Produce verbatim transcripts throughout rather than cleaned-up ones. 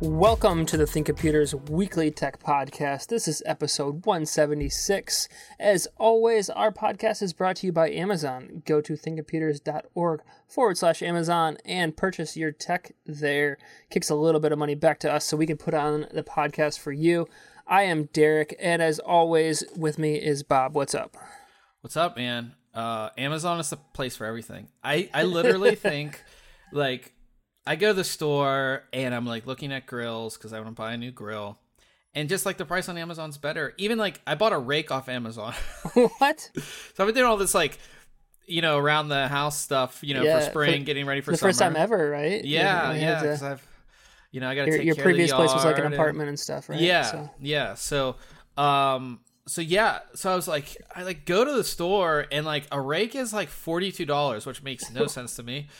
Welcome to the Think Computers Weekly Tech Podcast. This is episode one seventy-six. As always, our podcast is brought to you by Amazon. Go to thinkcomputers.org forward slash Amazon and purchase your tech there. Kicks a little bit of money back to us so we can put on the podcast for you. I am Derek, and as always, with me is Bob. What's up? What's up, man? Uh, Amazon is the place for everything. I, I literally think, like, I go to the store and I'm like looking at grills because I want to buy a new grill, and just like the price on Amazon's better. Even like I bought a rake off Amazon. What? So I've been doing all this like, you know, around the house stuff, you know, Yeah, for spring, for getting ready for the summer. first time ever, right? Yeah, You yeah. had to- Because I've, you know, I got to your take your care previous of the place was like an yard apartment and stuff, right? Yeah, So- yeah. So, um, so yeah, so I was like, I like go to the store and like a rake is like forty-two dollars, which makes no sense to me.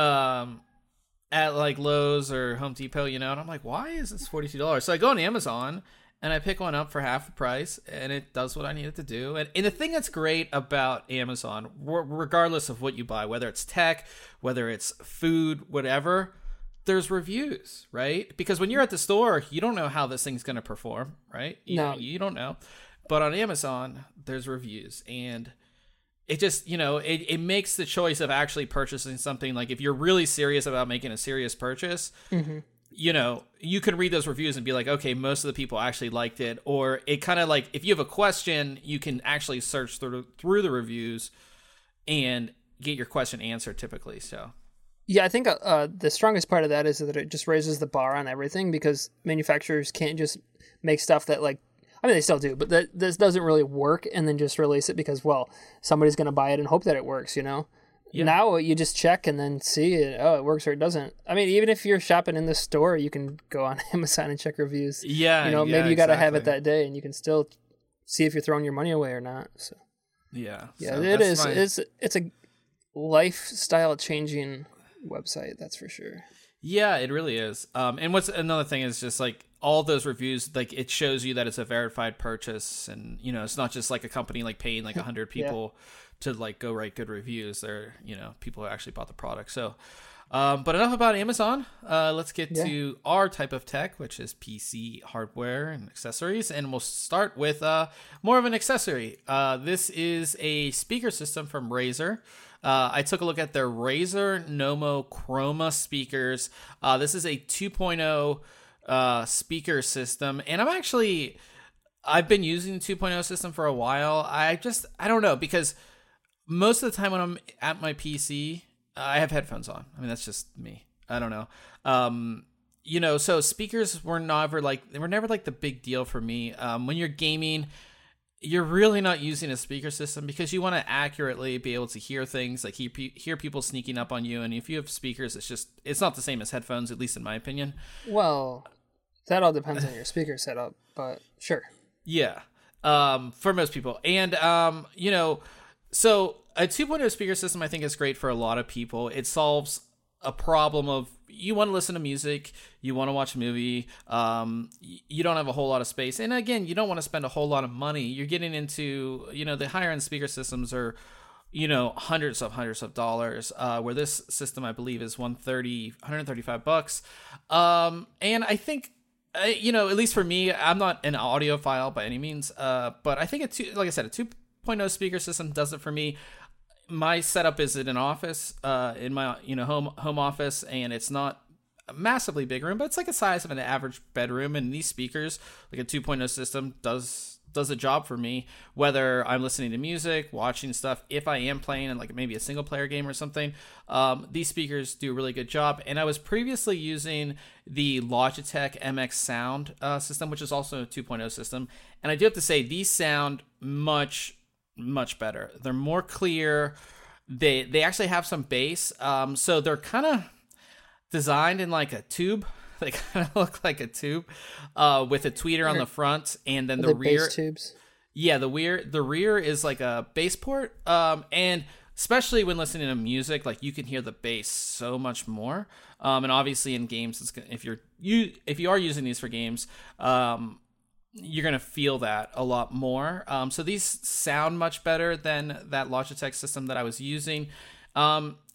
Um. At like Lowe's or Home Depot, you know, and I'm like, why is this forty-two dollars? So I go on Amazon and I pick one up for half the price, and it does what I need it to do. And, and the thing that's great about Amazon, r- regardless of what you buy, whether it's tech, whether it's food, whatever, there's reviews, right? Because when you're at the store, you don't know how this thing's going to perform, right? You, No. you don't know. But on Amazon, there's reviews, and it just, you know, it, it makes the choice of actually purchasing something. Like if you're really serious about making a serious purchase, mm-hmm. you know, you can read those reviews and be like, okay, most of the people actually liked it. Or it kind of like, if you have a question, you can actually search through, through the reviews and get your question answered typically. So Yeah, I think uh, the strongest part of that is that it just raises the bar on everything, because manufacturers can't just make stuff that, like, I mean, they still do, but that this doesn't really work and then just release it because, well, somebody's going to buy it and hope that it works, you know? Yeah. Now you just check and then see it. Oh, it works or it doesn't. I mean, even if you're shopping in the store, you can go on Amazon and check reviews. yeah, You know, yeah, maybe you got to have it exactly. that day and you can still see if you're throwing your money away or not. So Yeah. yeah, so it that's is. my- It's, it's a lifestyle changing website, that's for sure. Yeah, it really is. Um, and what's another thing is just like all those reviews, like it shows you that it's a verified purchase, and you know it's not just like a company like paying like a hundred Yeah. people to like go write good reviews. They're, you know, people who actually bought the product. So, um, but enough about Amazon. Uh, let's get Yeah. to our type of tech, which is P C hardware and accessories, and we'll start with uh more of an accessory. Uh, this is a speaker system from Razer. Uh, I took a look at their Razer Nomo Chroma speakers. Uh, this is a two point oh uh, speaker system, and I'm actually, I've been using the two point oh system for a while. I just, I don't know, because most of the time when I'm at my P C, I have headphones on. I mean, that's just me. I don't know. Um, you know, so speakers were never like, they were never like the big deal for me. Um, when you're gaming, you're really not using a speaker system because you want to accurately be able to hear things, like hear, hear people sneaking up on you. And if you have speakers, it's just, it's not the same as headphones, at least in my opinion. Well, that all depends on your speaker setup, but sure. Yeah. Um, for most people. And, um, you know, so a two point oh speaker system, I think is great for a lot of people. It solves a problem of you want to listen to music, you want to watch a movie, um, you don't have a whole lot of space. And again, you don't want to spend a whole lot of money. You're getting into, you know, the higher end speaker systems are, you know, hundreds of hundreds of dollars, uh, where this system, I believe, is one thirty, one thirty-five bucks. Um, and I think, uh, you know, at least for me, I'm not an audiophile by any means, uh, but I think, a two, like I said, a two point oh speaker system does it for me. My setup is in an office, uh, in my, you know, home home office, and it's not a massively big room, but it's like the size of an average bedroom. And these speakers, like a two point oh system, does does a job for me, whether I'm listening to music, watching stuff, if I am playing in like maybe a single player game or something. Um, these speakers do a really good job. And I was previously using the Logitech M X Sound uh, system, which is also a two point oh system, and I do have to say these sound much much better. They're more clear. They they actually have some bass. Um, so they're kind of designed in like a tube. They kind of look like a tube, uh, with a tweeter on the front, and then Are the they rear. bass tubes? Yeah, the rear the rear is like a bass port. Um, and especially when listening to music, like you can hear the bass so much more. Um, and obviously in games, it's gonna, if you're you if you are using these for games, um. you're going to feel that a lot more. Um, so these sound much better than that Logitech system that I was using. Um,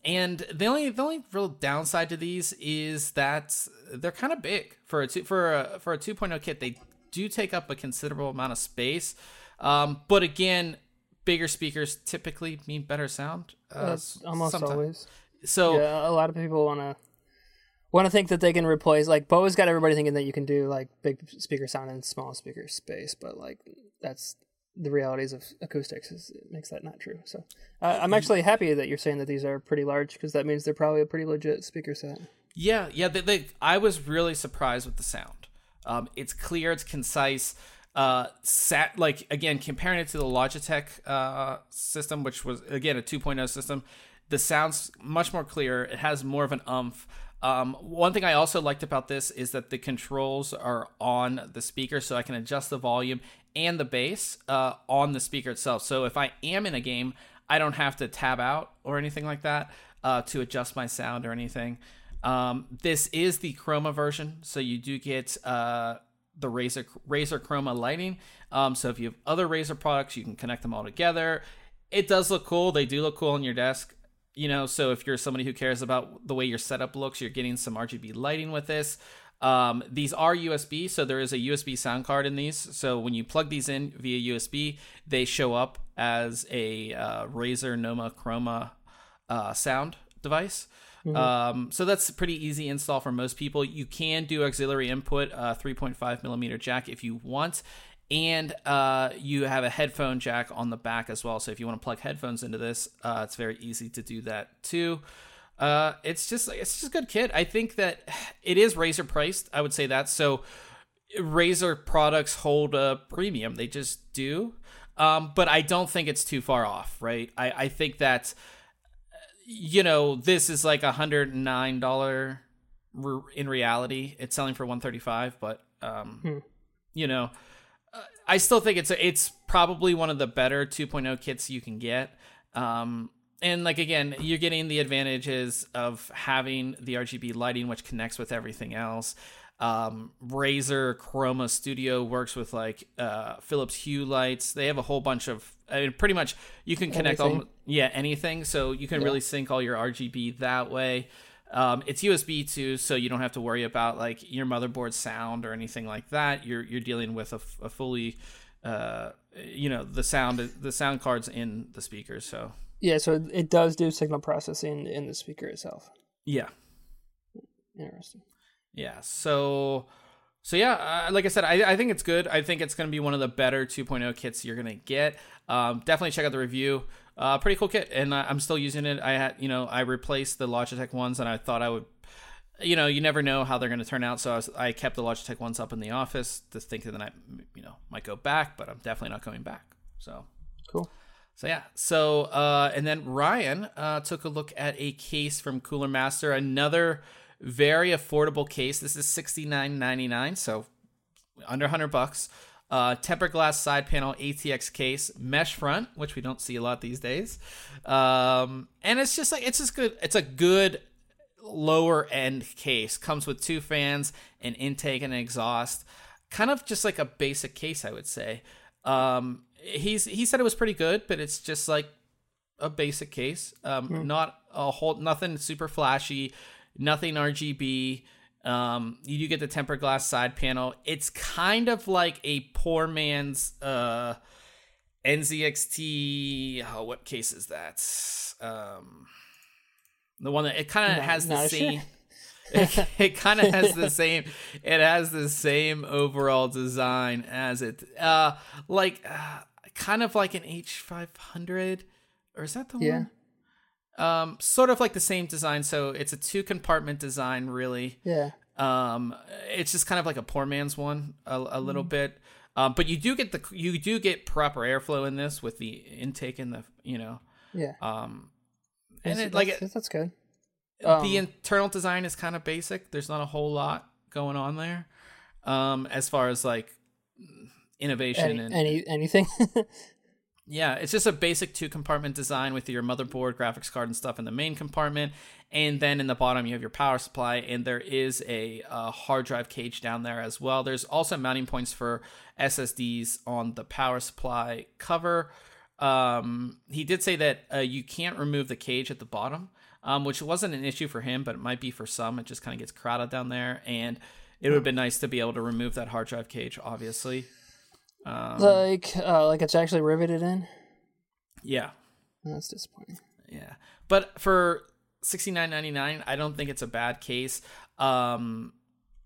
and the only the only real downside to these is that they're kind of big for a two, for a for a two point oh kit. They do take up a considerable amount of space, um, but again, bigger speakers typically mean better sound. Uh, almost sometimes. always. So yeah, a lot of people want to want to think that they can replace. Like Bo's got everybody thinking that you can do like big speaker sound in small speaker space, but like that's the realities of acoustics. Is it makes that not true. So uh, I'm actually happy that you're saying that these are pretty large because that means they're probably a pretty legit speaker set. Yeah, yeah. They, they, I was really surprised with the sound. Um, it's clear, it's concise. Uh, sat like again comparing it to the Logitech uh system, which was again a two point oh system. The sound's much more clear. It has more of an umph. Um, one thing I also liked about this is that the controls are on the speaker, so I can adjust the volume and the bass uh, on the speaker itself. So if I am in a game, I don't have to tab out or anything like that uh, to adjust my sound or anything. Um, this is the Chroma version, so you do get uh, the Razer Razer Chroma lighting. Um, so if you have other Razer products, you can connect them all together. It does look cool. They do look cool on your desk. You know, so if you're somebody who cares about the way your setup looks, you're getting some R G B lighting with this. Um, these are U S B, so there is a U S B sound card in these. So when you plug these in via U S B, they show up as a uh, Razer Noma Chroma uh, sound device. Mm-hmm. Um, so that's a pretty easy install for most people. You can do auxiliary input, uh, three point five millimeter jack if you want. And uh, you have a headphone jack on the back as well. So if you want to plug headphones into this, uh, it's very easy to do that too. Uh, it's just it's just a good kit. I think that it is Razer priced. I would say that. So Razer products hold a premium. They just do. Um, but I don't think it's too far off, right? I, I think that, you know, this is like one hundred nine dollars in reality. It's selling for one hundred thirty-five dollars, but, um, hmm. you know... I still think it's a, it's probably one of the better two point oh kits you can get. Um, and like, again, you're getting the advantages of having the R G B lighting, which connects with everything else. Um, Razer Chroma Studio works with like uh, Philips Hue lights. They have a whole bunch of, I mean, pretty much you can connect anything. all, yeah, anything. So you can yeah. really sync all your R G B that way. Um, it's U S B too, so you don't have to worry about like your motherboard sound or anything like that. You're you're dealing with a, a fully, uh, you know, the sound the sound cards in the speakers. So yeah, so it does do signal processing in the speaker itself. Yeah, interesting. Yeah, so so yeah, uh, like I said, I I think it's good. I think it's going to be one of the better two point oh kits you're going to get. Um, definitely check out the review. Uh, pretty cool kit, and uh, I'm still using it. I had, you know, I replaced the Logitech ones, and I thought I would, you know, you never know how they're going to turn out. So I, was, I kept the Logitech ones up in the office, just thinking that I, you know, might go back, but I'm definitely not going back. So cool. So yeah. So uh, and then Ryan uh, took a look at a case from Cooler Master, another very affordable case. This is sixty-nine ninety-nine, so under one hundred bucks. Uh, tempered glass side panel A T X case, mesh front, which we don't see a lot these days. Um, and it's just like, it's just good. It's a good lower end case. Comes with two fans, an intake and an exhaust. Kind of just like a basic case, I would say. Um, he's, he said it was pretty good, but it's just like a basic case. Um, mm. Not a whole, nothing super flashy, nothing R G B. Um, you do get the tempered glass side panel. It's kind of like a poor man's uh, N Z X T. Oh, what case is that? Um, the one that it kind of has the same. it it kind of has the same. It has the same overall design as it. Uh, like uh, kind of like an H five hundred, or is that the yeah. one? Um, sort of like the same design, so it's a two compartment design, really. Yeah. Um, it's just kind of like a poor man's one, a, a little mm. bit. Um, but you do get the you do get proper airflow in this with the intake and the you know. Yeah. Um, and that's, it, like that's, it, that's good. The Um, internal design is kind of basic. There's not a whole lot going on there, um, as far as like innovation any, and any anything. Yeah, it's just a basic two compartment design with your motherboard, graphics card, and stuff in the main compartment. And then in the bottom, you have your power supply, and there is a uh, hard drive cage down there as well. There's also mounting points for S S Ds on the power supply cover. Um, he did say that uh, you can't remove the cage at the bottom. um, which wasn't an issue for him, but it might be for some. It just kind of gets crowded down there, and it would have been nice to be able to remove that hard drive cage, obviously. Um, like, uh, like it's actually riveted in? Yeah. That's disappointing. Yeah. But for sixty-nine ninety-nine, I don't think it's a bad case. Um,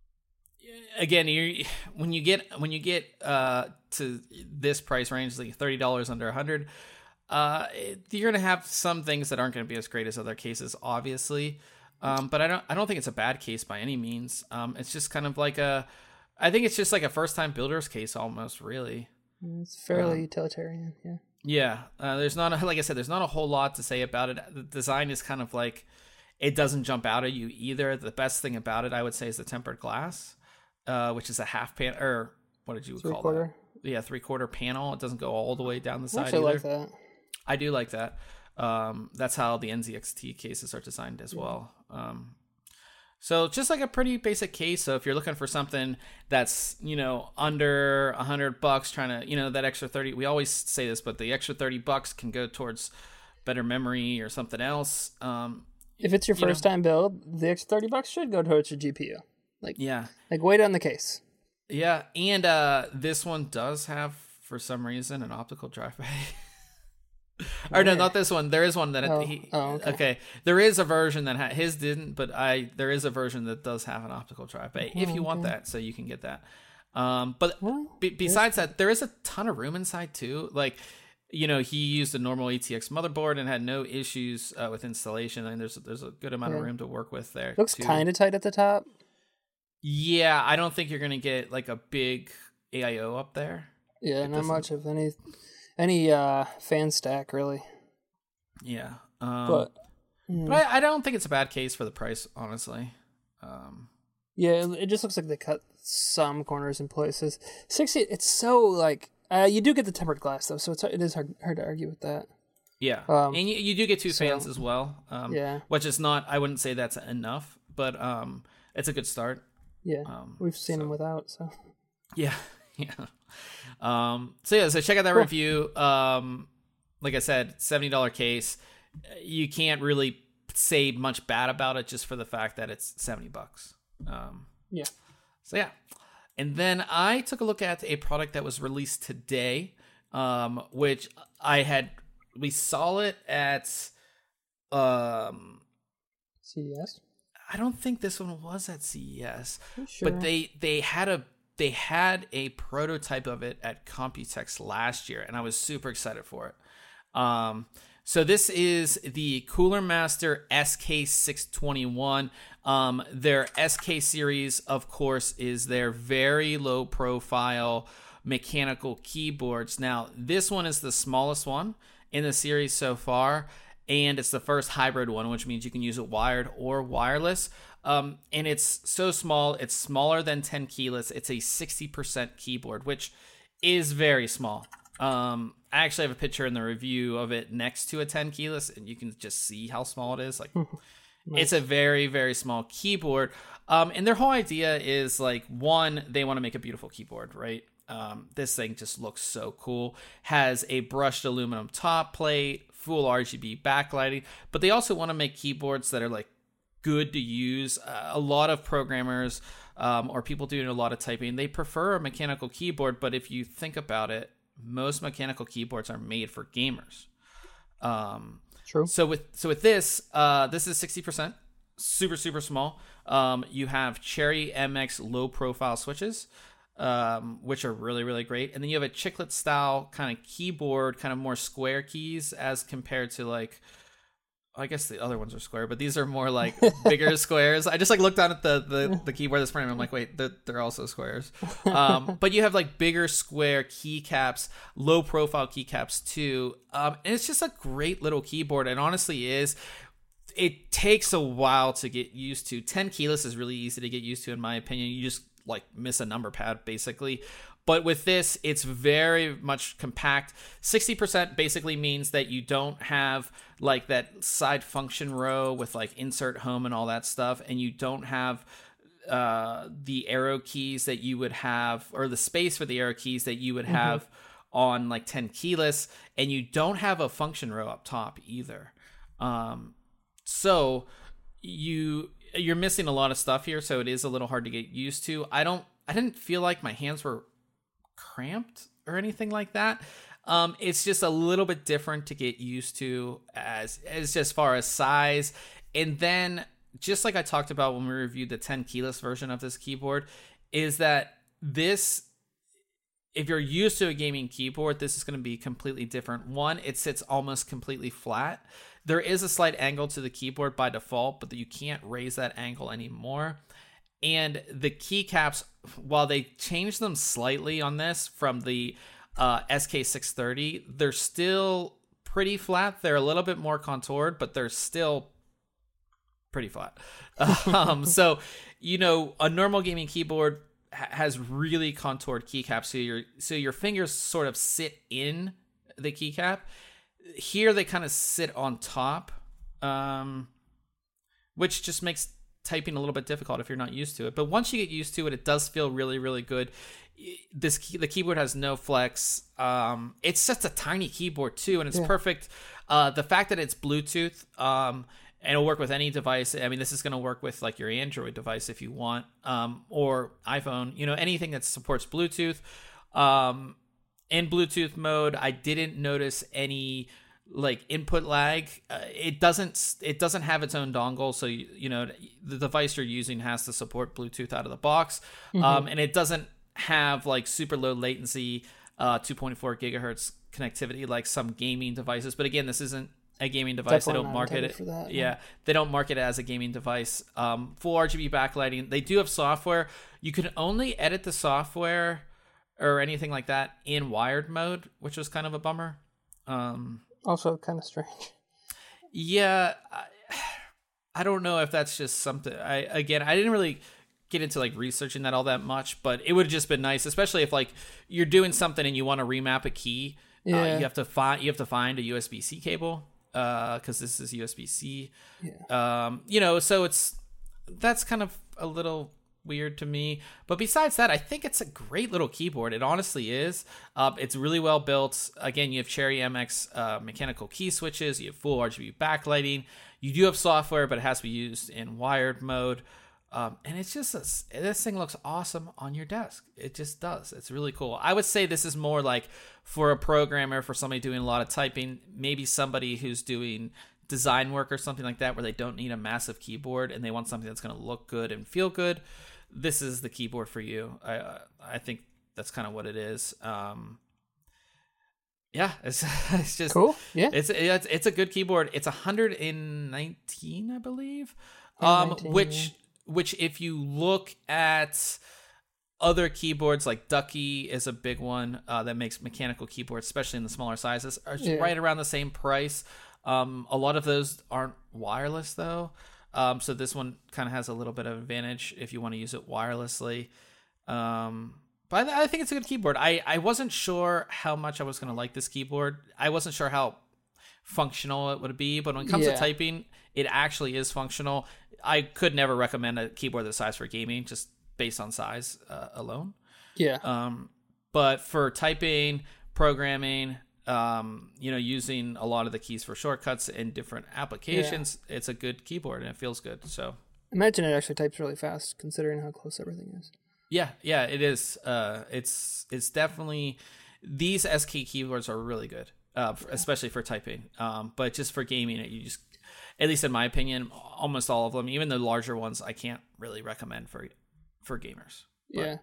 again, you when you get when you get uh, to this price range, like thirty dollars under one hundred dollars, uh, it, you're going to have some things that aren't going to be as great as other cases, obviously. Um, but I don't I don't think it's a bad case by any means. Um, it's just kind of like a I think it's just like a first-time builder's case almost, really. It's fairly um, utilitarian, yeah. Yeah, uh, there's not a, like I said, there's not a whole lot to say about it. The design is kind of like, it doesn't jump out at you either. The best thing about it, I would say, is the tempered glass, uh, which is a half pan, or what did you three call quarter. that? Yeah, three quarter panel. It doesn't go all the way down the I side actually either. like that. I do like that. Um, that's how the N Z X T cases are designed as yeah. well. Um, So just like a pretty basic case. So if you're looking for something that's, you know, under a hundred bucks, trying to, you know, that extra thirty, we always say this, but the extra thirty bucks can go towards better memory or something else. Um, if it's your you first know, time build, the extra thirty bucks should go towards your G P U. Like, yeah, like wait on the case. Yeah. And, uh, this one does have, for some reason, an optical drive bay. Or no, not this one. There is one that oh, he. Oh, okay. okay, there is a version that ha- his didn't, but I there is a version that does have an optical drive bay. Oh, if you okay. want that, so you can get that. Um, but well, be- besides that, there is a ton of room inside too. Like, you know, he used a normal A T X motherboard and had no issues uh, with installation. And there's there's a good amount yeah. of room to work with there. Looks kind of tight at the top. Yeah, I don't think you're gonna get like a big A I O up there. Yeah, it not much of any any uh, fan stack really. Yeah, um, but mm. but I, I don't think it's a bad case for the price, honestly. Um, yeah, it, it just looks like they cut some corners in places. Sixty, it's so like uh, you do get the tempered glass though, so it's it is hard hard to argue with that. Yeah, um, and you, you do get two so, fans as well. Um, yeah, which is not. I wouldn't say that's enough, but um, it's a good start. Yeah, um, we've seen so. them without. So yeah, yeah. Um, so yeah, so check out that cool. review. Um. Like I said, seventy dollars case. You can't really say much bad about it just for the fact that it's seventy bucks. Um, yeah. So yeah. And then I took a look at a product that was released today, um, which I had, we saw it at, um, C E S. I don't think this one was at C E S, sure? but they, they had a, they had a prototype of it at Computex last year, and I was super excited for it. Um, so this is the Cooler Master S K six twenty-one. Um, their S K series, of course, is their very low profile mechanical keyboards. Now, this one is the smallest one in the series so far, and it's the first hybrid one, which means you can use it wired or wireless. Um, and it's so small, it's smaller than ten keyless. It's a sixty percent keyboard, which is very small. Um, I actually have a picture in the review of it next to a ten keyless, and you can just see how small it is. Like, nice. It's a very, very small keyboard. Um, and their whole idea is like, one, they want to make a beautiful keyboard, right? Um, this thing just looks so cool. Has a brushed aluminum top plate, full R G B backlighting, but they also want to make keyboards that are like good to use. Uh, a lot of programmers um, or people doing a lot of typing, they prefer a mechanical keyboard, but if you think about it, most mechanical keyboards are made for gamers. Um, True. So with so with this, uh, this is sixty percent, super super small. Um, you have Cherry M X low profile switches, um, which are really really great, and then you have a chiclet style kind of keyboard, kind of more square keys as compared to like. I guess the other ones are square, but these are more like bigger squares. I just like looked down at the, the, the keyboard this morning. I'm like, wait, they're, they're also squares. Um, but you have like bigger square keycaps, low profile keycaps too. Um, and it's just a great little keyboard. And honestly is, it takes a while to get used to. ten keyless is really easy to get used to in my opinion. You just like miss a number pad basically. But with this, it's very much compact. sixty percent basically means that you don't have like that side function row with like insert home and all that stuff. And you don't have uh, the arrow keys that you would have, or the space for the arrow keys that you would have mm-hmm. on like ten keyless. And you don't have a function row up top either. Um, so you you're missing a lot of stuff here, so it is a little hard to get used to. I don't I didn't feel like my hands were cramped or anything like that. Um, it's just a little bit different to get used to as as as far as size. And then, just like I talked about when we reviewed the ten keyless version of this keyboard, is that this, if you're used to a gaming keyboard, this is going to be completely different. One, it sits almost completely flat. There is a slight angle to the keyboard by default, but you can't raise that angle anymore. And the keycaps, while they changed them slightly on this from the uh, S K six thirty, they're still pretty flat. They're a little bit more contoured, but they're still pretty flat. um, so, you know, a normal gaming keyboard ha- has really contoured keycaps, so your so your fingers sort of sit in the keycap. Here they kind of sit on top, um, which just makes typing a little bit difficult if you're not used to it. But once you get used to it, it does feel really, really good. This key, the keyboard has no flex. Um, it's just a tiny keyboard too, and it's yeah. perfect. Uh, the fact that it's Bluetooth, um, and it'll work with any device. I mean, this is going to work with like your Android device if you want, um, or iPhone. You know, anything that supports Bluetooth. Um, in Bluetooth mode, I didn't notice any like input lag. Uh, it doesn't it doesn't have its own dongle, so you, you know the device you're using has to support Bluetooth out of the box. Mm-hmm. Um, and it doesn't have like super low latency uh two point four gigahertz connectivity like some gaming devices. But again, this isn't a gaming device. Definitely they don't market it for that, yeah. yeah they don't market it as a gaming device. Um full R G B backlighting. They do have software. You can only edit the software or anything like that in wired mode, which was kind of a bummer. Um Also kind of strange. Yeah, I, I don't know if that's just something. I again, I didn't really get into like researching that all that much, but it would have just been nice, especially if like you're doing something and you want to remap a key. Yeah. Uh, you have to find you have to find a U S B C cable because uh, this is U S B C. Yeah. Um, you know, so it's that's kind of a little weird to me, but besides that, I think it's a great little keyboard. It honestly is. Uh, it's really well built. Again, you have Cherry M X uh, mechanical key switches. You have full R G B backlighting. You do have software, but it has to be used in wired mode. Um, and it's just a, this thing looks awesome on your desk. It just does. It's really cool. I would say this is more like for a programmer, for somebody doing a lot of typing, maybe somebody who's doing design work or something like that, where they don't need a massive keyboard and they want something that's going to look good and feel good. This is the keyboard for you. I uh, I think that's kind of what it is. Um, yeah, it's it's just cool. Yeah, it's it's it's a good keyboard. It's one hundred nineteen, I believe. Um, which yeah. which if you look at other keyboards, like Ducky is a big one uh, that makes mechanical keyboards, especially in the smaller sizes, are yeah. right around the same price. Um, a lot of those aren't wireless though. Um, so this one kind of has a little bit of advantage if you want to use it wirelessly. Um, but I, th- I think it's a good keyboard. I, I wasn't sure how much I was going to like this keyboard. I wasn't sure how functional it would be, but when it comes yeah. to typing, it actually is functional. I could never recommend a keyboard this size for gaming, just based on size uh, alone. Yeah. Um, but for typing, programming, Um, you know, using a lot of the keys for shortcuts in different applications, yeah. it's a good keyboard and it feels good. So imagine it actually types really fast considering how close everything is. Yeah, yeah, it is. Uh, it's it's definitely, these S K keyboards are really good, uh, for, especially for typing. Um, but just for gaming, it you just, at least in my opinion, almost all of them, even the larger ones, I can't really recommend for for gamers. But, yeah.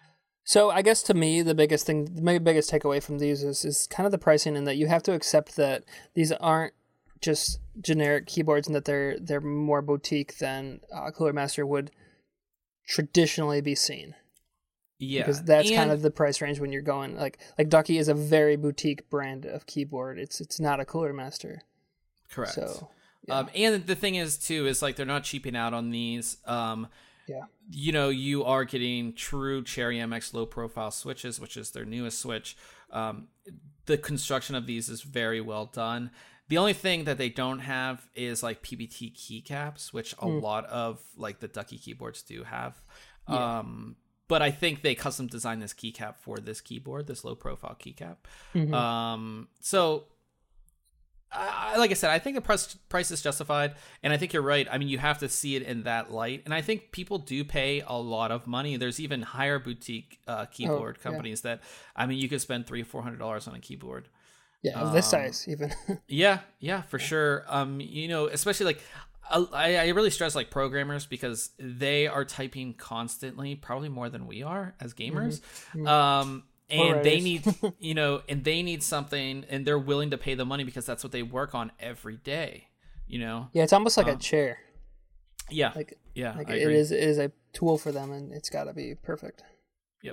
So I guess to me, the biggest thing, the biggest takeaway from these is, is kind of the pricing, and that you have to accept that these aren't just generic keyboards, and that they're they're more boutique than uh, Cooler Master would traditionally be seen. Yeah, because that's and, kind of the price range when you're going like like Ducky is a very boutique brand of keyboard. It's it's not a Cooler Master. Correct. So yeah. um, and the thing is too is like they're not cheaping out on these. Um, Yeah. You know, you are getting true Cherry M X low profile switches, which is their newest switch. Um, the construction of these is very well done. The only thing that they don't have is like P B T keycaps, which a mm. lot of like the Ducky keyboards do have. Yeah. Um, but I think they custom designed this keycap for this keyboard, this low profile keycap. Mm-hmm. Um, so I, like I said, I think the price price is justified, and I think you're right. I mean, you have to see it in that light, and I think people do pay a lot of money. There's even higher boutique uh, keyboard oh, companies yeah. that, I mean, you could spend three, four hundred dollars on a keyboard. Yeah, of this um, size even. yeah, yeah, for yeah. sure. Um, you know, especially like. I, I really stress like programmers because they are typing constantly, probably more than we are as gamers. Mm-hmm. Um, and they need, you know, and they need something, and they're willing to pay the money because that's what they work on every day. You know? Yeah, it's almost like um, a chair. Yeah, like yeah, like it is. It is a tool for them, and it's got to be perfect. Yep.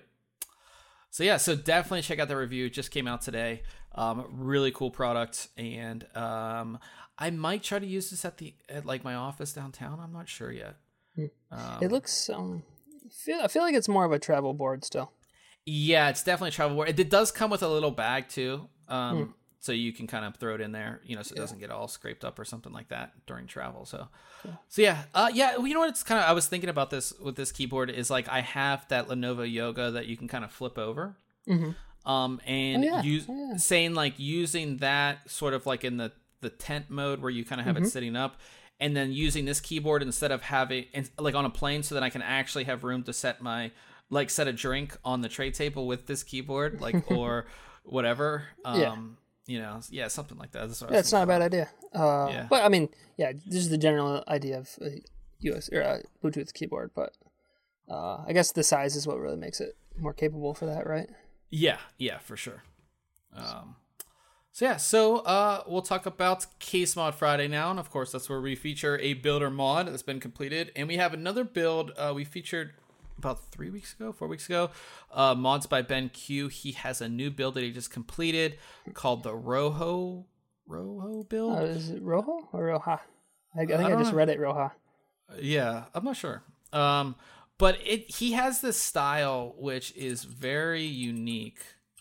So yeah, so definitely check out the review. It just came out today. Um, really cool product, and um. I might try to use this at the at like my office downtown. I'm not sure yet. Um, it looks. Um, feel I feel like it's more of a travel board still. Yeah, it's definitely a travel board. It, it does come with a little bag too, um, hmm. so you can kind of throw it in there, you know, so it yeah. doesn't get all scraped up or something like that during travel. So, cool. so yeah, uh, yeah. Well, you know what? It's kind of. I was thinking about this with this keyboard. Is like I have that Lenovo Yoga that you can kind of flip over. Mm-hmm. Um, and oh, yeah. use oh, yeah. saying like using that sort of like in the. the tent mode where you kind of have mm-hmm. it sitting up, and then using this keyboard instead of having like on a plane so that I can actually have room to set my like set a drink on the tray table with this keyboard, like or whatever. Um, yeah. You know, yeah, something like that. That's yeah, it's not a bad idea. Uh, yeah. But I mean, yeah, this is the general idea of a U S or a Bluetooth keyboard, but uh, I guess the size is what really makes it more capable for that, right? Yeah, yeah, for sure. Um, So yeah, so uh, we'll talk about Case Mod Friday now, and of course that's where we feature a builder mod that's been completed, and we have another build uh, we featured about three weeks ago, four weeks ago, uh, mods by Ben Q. He has a new build that he just completed called the Rojo Rojo build. Uh, is it Rojo or Roja? I, I think I, I just know. read it Roja. Yeah, I'm not sure. Um, but it he has this style which is very unique.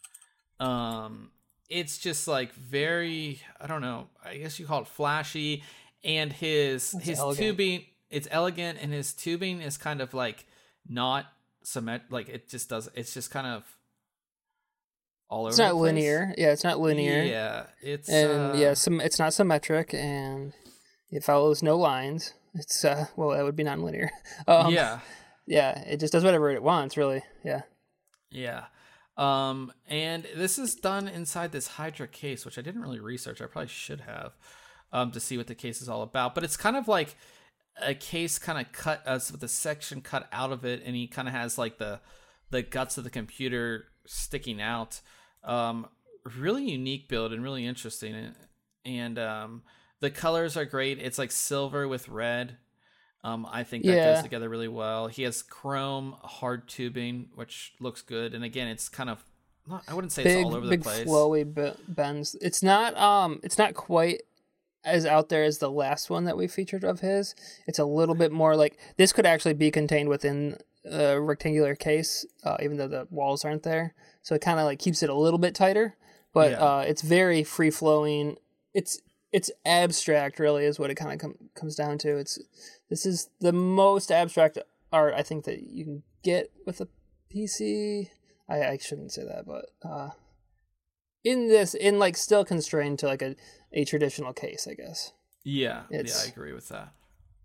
Um. It's just like very, I don't know, I guess you call it flashy, and his That's his elegant. tubing, it's elegant, and his tubing is kind of like not symmetric, like it just does, it's just kind of all over. It's not the place. linear, yeah, it's not linear. Yeah, it's and uh, yeah, some it's not symmetric, and it follows no lines. It's uh, well, that would be non-linear. Um, yeah, yeah, it just does whatever it wants, really. Yeah, yeah. Um, and this is done inside this Hydra case, which I didn't really research. I probably should have, um, to see what the case is all about. But it's kind of like a case kind of cut uh, with a section cut out of it, and he kind of has like the the guts of the computer sticking out. Um, really unique build and really interesting. And, and um, the colors are great. It's like silver with red. Um, I think that yeah. goes together really well. He has chrome hard tubing, which looks good. And again, it's kind of, not, I wouldn't say big, it's all over the big place. Big flowy bends. It's not, um, it's not quite as out there as the last one that we featured of his. It's a little bit more like, this could actually be contained within a rectangular case, uh, even though the walls aren't there. So it kind of like keeps it a little bit tighter, but yeah. uh, it's very free flowing. It's, It's abstract, really, is what it kind of com- comes down to. It's this is the most abstract art I think that you can get with a P C. I, I shouldn't say that, but uh, in this, in like still constrained to like a, a traditional case, I guess. Yeah, it's, yeah, I agree with that.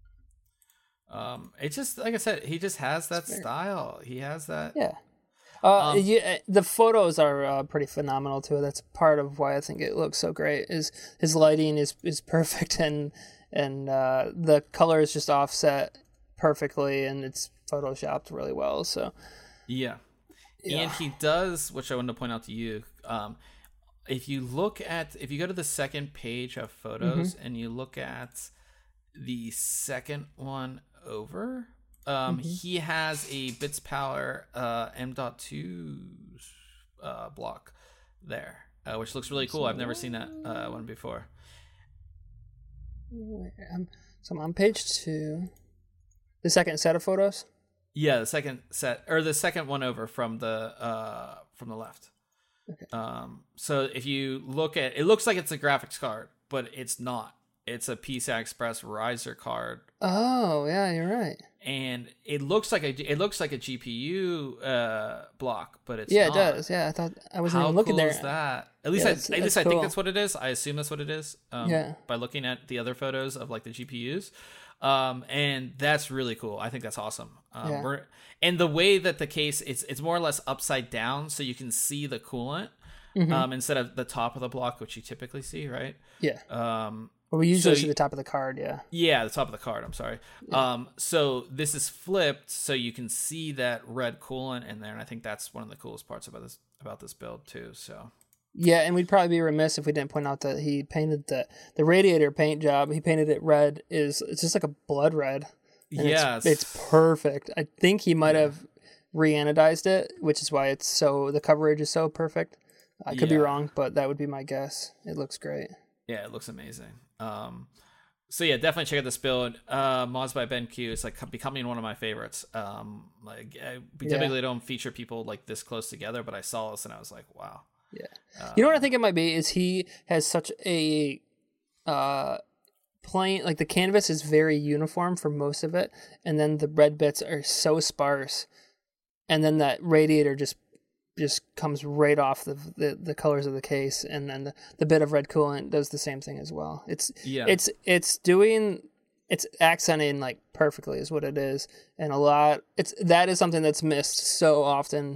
Um, it just like I said, he just has that style. He has that. Yeah. Uh, um, yeah, the photos are uh, pretty phenomenal too. That's part of why I think it looks so great. Is his lighting is is perfect, and and uh, the color is just offset perfectly, and it's photoshopped really well. So yeah, yeah. And he does, which I wanted to point out to you. Um, if you look at, if you go to the second page of photos, mm-hmm. and you look at the second one over. Um, mm-hmm. He has a Bits Power uh, M dot two uh, block there, uh, which looks really cool. I've never seen that uh, one before. Um, so I'm on page two. The second set of photos? Yeah, the second set, or the second one over from the uh, from the left. Okay. Um, so if you look at, it looks like it's a graphics card, but it's not. it's a P C I Express riser card. Oh, yeah, you're right. And it looks like a it looks like a G P U uh, block, but it's yeah, not. it does. Yeah, I thought I wasn't How even looking cool there. Is that? At least yeah, I that's, at least that's I cool. think that's what it is. I assume that's what it is. Um, yeah. By looking at the other photos of like the G P Us, um, and that's really cool. I think that's awesome. Um, Yeah. we're, and the way that the case it's it's more or less upside down, so you can see the coolant Mm-hmm. um, instead of the top of the block, which you typically see, right? Yeah. Um, Well, we usually so see you- the top of the card, yeah. Yeah, the top of the card. I'm sorry. Yeah. Um, so this is flipped, so you can see that red coolant in there, and I think that's one of the coolest parts about this about this build too. So Yeah, and we'd probably be remiss if we didn't point out that he painted the the radiator paint job. He painted it red. Is it's just like a blood red. And yeah, it's, it's perfect. I think he might have re-anodized it, which is why it's so the coverage is so perfect. I could be Yeah. wrong, but that would be my guess. It looks great. yeah, it looks amazing. Um, so yeah, definitely check out this build. Uh, Mods by BenQ. It's like becoming one of my favorites. Um, like I, we Yeah. typically don't feature people like this close together, but I saw this and I was like, wow. Yeah. Um, You know what I think it might be is he has such a uh plain like the canvas is very uniform for most of it, and then the red bits are so sparse, and then that radiator just just comes right off the the, the colors of the case, and then the, the bit of red coolant does the same thing as well. It's Yeah. it's it's doing it's accenting like perfectly is what it is, and a lot it's that is something that's missed so often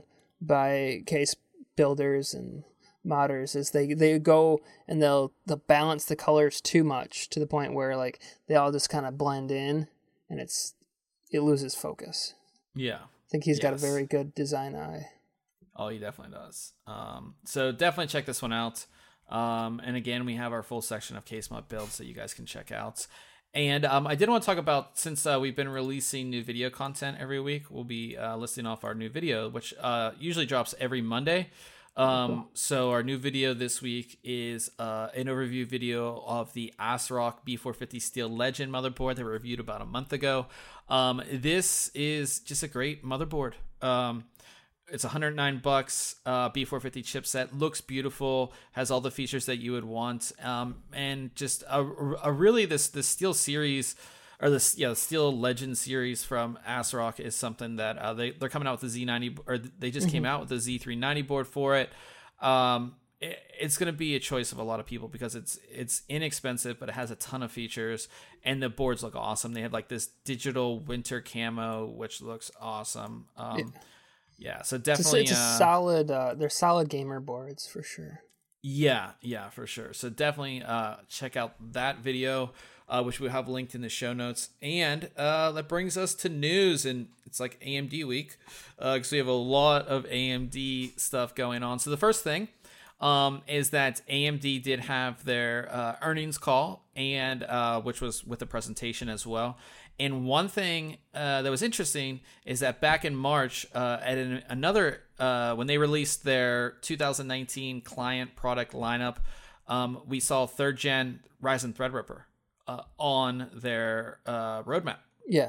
by case builders and modders is they they go and they'll they'll balance the colors too much to the point where like they all just kind of blend in and it's it loses focus. Yeah. I think he's got a Yes. very good design eye. Oh, he definitely does. Um, so definitely check this one out. Um, and again, we have our full section of case mod builds that you guys can check out. And um, I did want to talk about, since uh, we've been releasing new video content every week, we'll be uh, listing off our new video, which uh, usually drops every Monday. Um, so our new video this week is uh, an overview video of the ASRock B four fifty Steel Legend motherboard that we reviewed about a month ago. Um, this is just a great motherboard. Um, It's one hundred nine bucks. Uh, B four fifty chipset, looks beautiful, has all the features that you would want, um, and just a, a really this this Steel series or this yeah the Steel Legend series from ASRock is something that uh, they they're coming out with the Z ninety or they just mm-hmm. came out with the Z three ninety board for it. Um, it it's going to be a choice of a lot of people because it's it's inexpensive, but it has a ton of features, and the boards look awesome. They have like this digital winter camo, which looks awesome. Um, yeah. Yeah, so definitely it's a, it's a uh, solid. Uh, they're solid gamer boards for sure. Yeah, yeah, for sure. So definitely uh, check out that video, uh, which we have linked in the show notes. And uh, that brings us to news, and it's like A M D week because uh, we have a lot of A M D stuff going on. So the first thing um, is that A M D did have their uh, earnings call, and uh, which was with a presentation as well. And one thing uh, that was interesting is that back in March, uh, at an, another uh, when they released their two thousand nineteen client product lineup, um, we saw third gen Ryzen Threadripper uh, on their uh, roadmap. Yeah,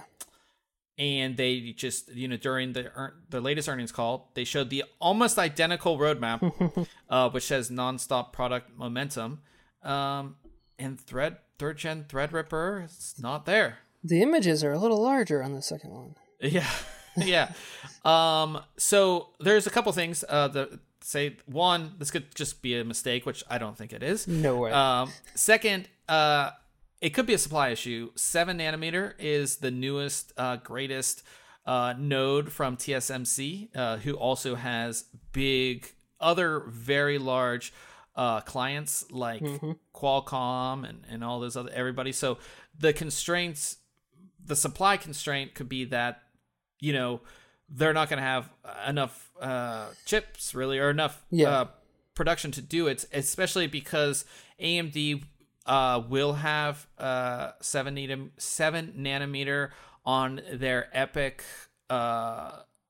and they just you know during the the latest earnings call, they showed the almost identical roadmap, uh, which says nonstop product momentum, um, and thread third gen Threadripper it's not there. The images are a little larger on the second one. Yeah, yeah. Um, so there's a couple things. Uh, that say one, this could just be a mistake, which I don't think it is. No way. Um, second, uh, it could be a supply issue. Seven nanometer is the newest, uh, greatest uh, node from T S M C, uh, who also has big, other very large uh, clients like mm-hmm. Qualcomm and and all those other everybody. So the constraints. The supply constraint could be that, you know, they're not going to have enough uh, chips really or enough yeah. uh, production to do it, especially because A M D uh, will have uh, seven, nanom- seven nanometer on their Epic, uh,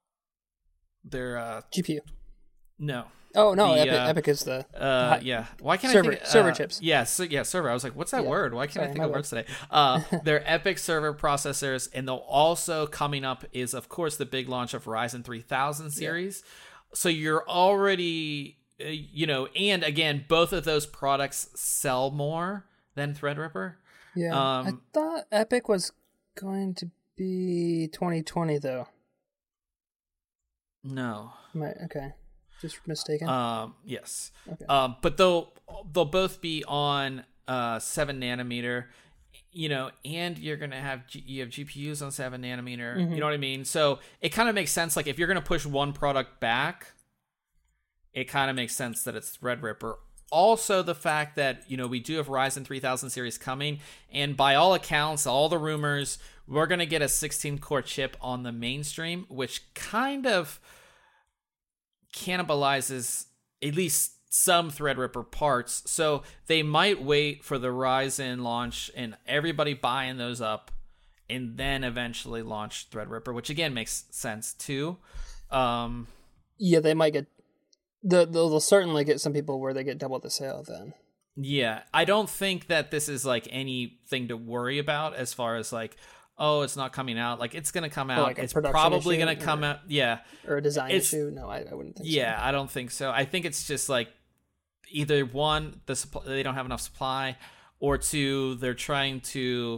their uh, G P U. No. Oh no, the, Epic, uh, Epic is the uh, yeah. Why can't server I think server uh, chips? Yeah, so, yeah, server. I was like, what's that yeah. word? Why can't Sorry, I think of bad. words today? Uh, they're Epic server processors, and they'll also coming up is of course the big launch of Ryzen three thousand series. Yeah. So you're already, uh, you know, and again, both of those products sell more than Threadripper. Yeah, um, I thought Epic was going to be twenty twenty though. No. My, okay, just mistaken. Um, yes. Okay. Um, but they'll they'll both be on uh seven nanometer. You know, and you're gonna have G- you have G P Us on seven nanometer. Mm-hmm. You know what I mean? So it kind of makes sense. Like if you're gonna push one product back, it kind of makes sense that it's Threadripper. Also, the fact that you know we do have Ryzen three thousand series coming, and by all accounts, all the rumors, we're gonna get a sixteen core chip on the mainstream, which kind of cannibalizes at least some Threadripper parts, so they might wait for the Ryzen launch and everybody buying those up, and then eventually launch Threadripper, which again makes sense too. Um, yeah, they might get. The, they'll, they'll certainly get some people where they get double the sale then. Yeah, I don't think that this is like anything to worry about as far as like, oh, it's not coming out. Like it's gonna come out. Like it's probably gonna come or, out. Yeah, or a design it's, issue. No, I, I wouldn't think. Yeah, so. I don't think so. I think it's just like. Either one, the supply, they don't have enough supply, or two, they're trying to